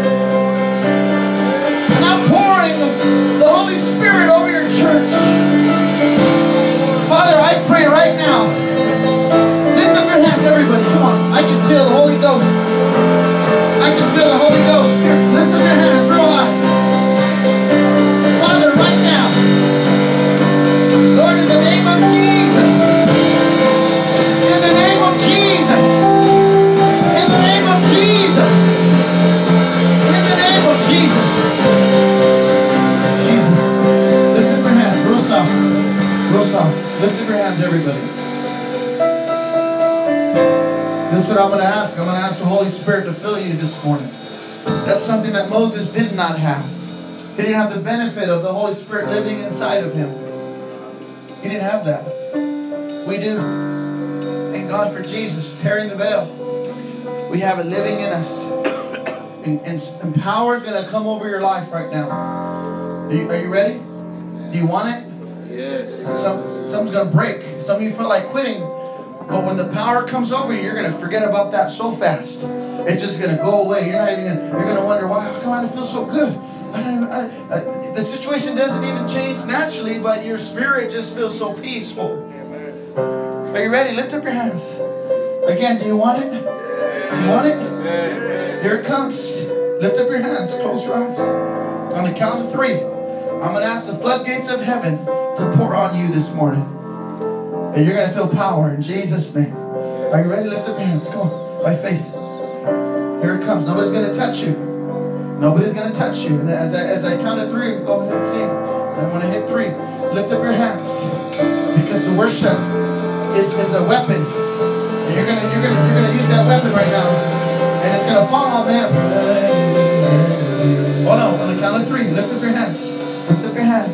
An outpouring of the Holy Spirit over your church. Father, I pray right now. Lift up your hands, everybody. Come on. I can feel the Holy Ghost. I can feel the Holy Ghost. Here, lift up your hands real high. Father, right now. Lord, in the name of Jesus. In the name of Jesus. In the name of Jesus. In the name of Jesus. Jesus. Lift up your hands. Real soft. Real soft. Lift up your hands, everybody. This is what I'm going to ask. I'm going to ask the Holy Spirit to fill you this morning. That's something that Moses did not have. He didn't have the benefit of the Holy Spirit living inside of him. He didn't have that. We do. Thank God for Jesus tearing the veil. We have it living in us. And, and, and power is going to come over your life right now. Are you, are you ready? Do you want it? Yes. Some, some's going to break. Some of you feel like quitting. But when the power comes over you, you're going to forget about that so fast. It's just going to go away. You're not even gonna, you're going to wonder, why? How come I don't feel so good? I don't, I, I, the situation doesn't even change naturally, but your spirit just feels so peaceful. Are you ready? Lift up your hands. Again, do you want it? Do you want it? Here it comes. Lift up your hands. Close your eyes. On the count of three, I'm going to ask the floodgates of heaven to pour on you this morning. And you're going to feel power in Jesus' name. Are you ready? Lift up your hands. Come on. By faith. Here it comes. Nobody's going to touch you. Nobody's going to touch you. And as I, as I count to three, go ahead and sing. I'm going to hit three. Lift up your hands. Because the worship is, is a weapon. And you're going to you're gonna, you're gonna use that weapon right now. And it's going to fall on them. Oh no. On the count of three. Lift up your hands. Lift up your hands.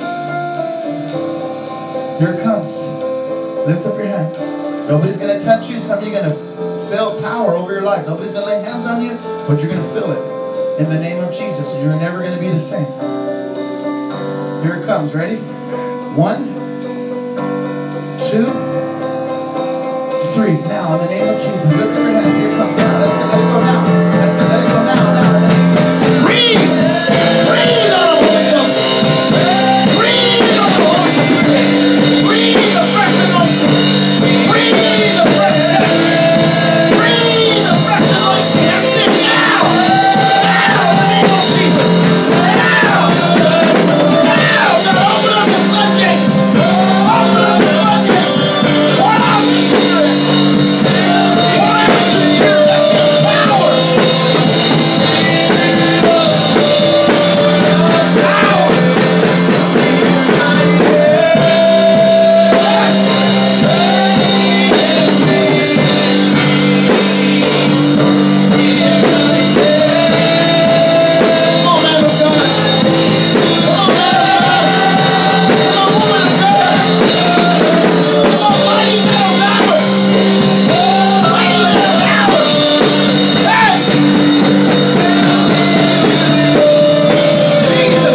Here it comes. Lift up your hands. Nobody's going to touch you. Some of you are going to feel power over your life. Nobody's going to lay hands on you, but you're going to feel it in the name of Jesus. And you're never going to be the same. Here it comes. Ready? One, two, three. Now, in the name of Jesus, lift up your hands. Here it comes. Now, that's it. Let it go now. That's it. Let it go now. Now, in the name of Jesus. Breathe. Breathe on the Holy Ghost. Breathe on the Holy Spirit. Breathe the fresh anointing. Breathe the fresh touch. Breathe the fresh anointing. That's it. Now. Now, in the name of Jesus. Now. Now, God, open up the floodgates. Open up the floodgates. Pour out your spirit. Pour out your spirit. That's your power. Power. Come on, man of God. Come on, man of God. Come on, woman of God. Come on, mighty man of valor. Mighty man of valor. Hey! Jesus.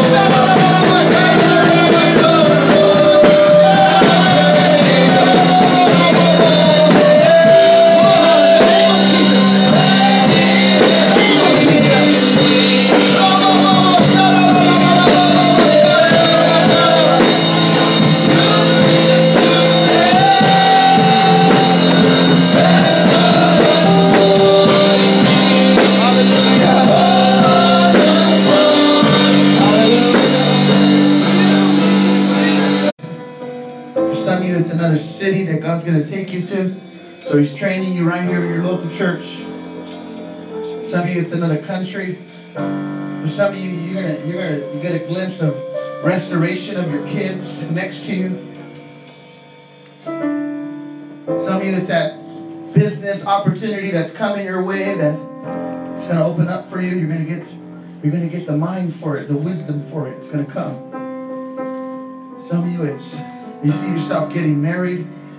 For some of you, it's another city that God's going to take you to. So He's training you right here in your local church. Some of you, it's another country. For some of you, you're gonna you're gonna get a glimpse of restoration of your kids next to you. Some of you, it's that business opportunity that's coming your way that it's going to open up for you. You're going to get, you're going to get the mind for it, the wisdom for it. It's going to come. Some of you, it's you see yourself getting married.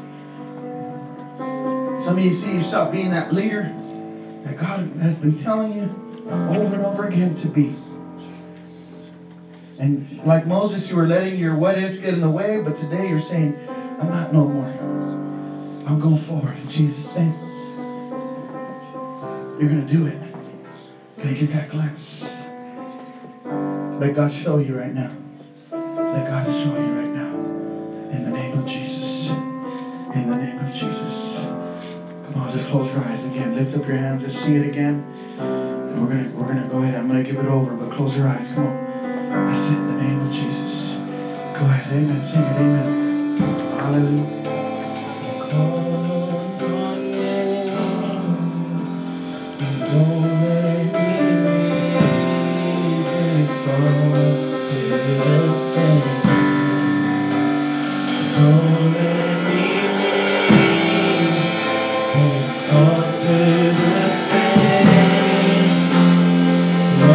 Some of you see yourself being that leader that God has been telling you over and over again to be. And like Moses, you were letting your what ifs get in the way, but today you're saying, I'm not no more. I'm going forward in Jesus' name. You're going to do it. You're going to get that glimpse. Let God show you right now. Let God show you right now. In the name of Jesus. In the name of Jesus. Come on, just close your eyes again. Lift up your hands. Let's sing it again. And we're gonna we're gonna go ahead. I'm gonna give it over, but close your eyes. Come on. That's it. In the name of Jesus. Go ahead. Amen. Sing it. Amen. Hallelujah.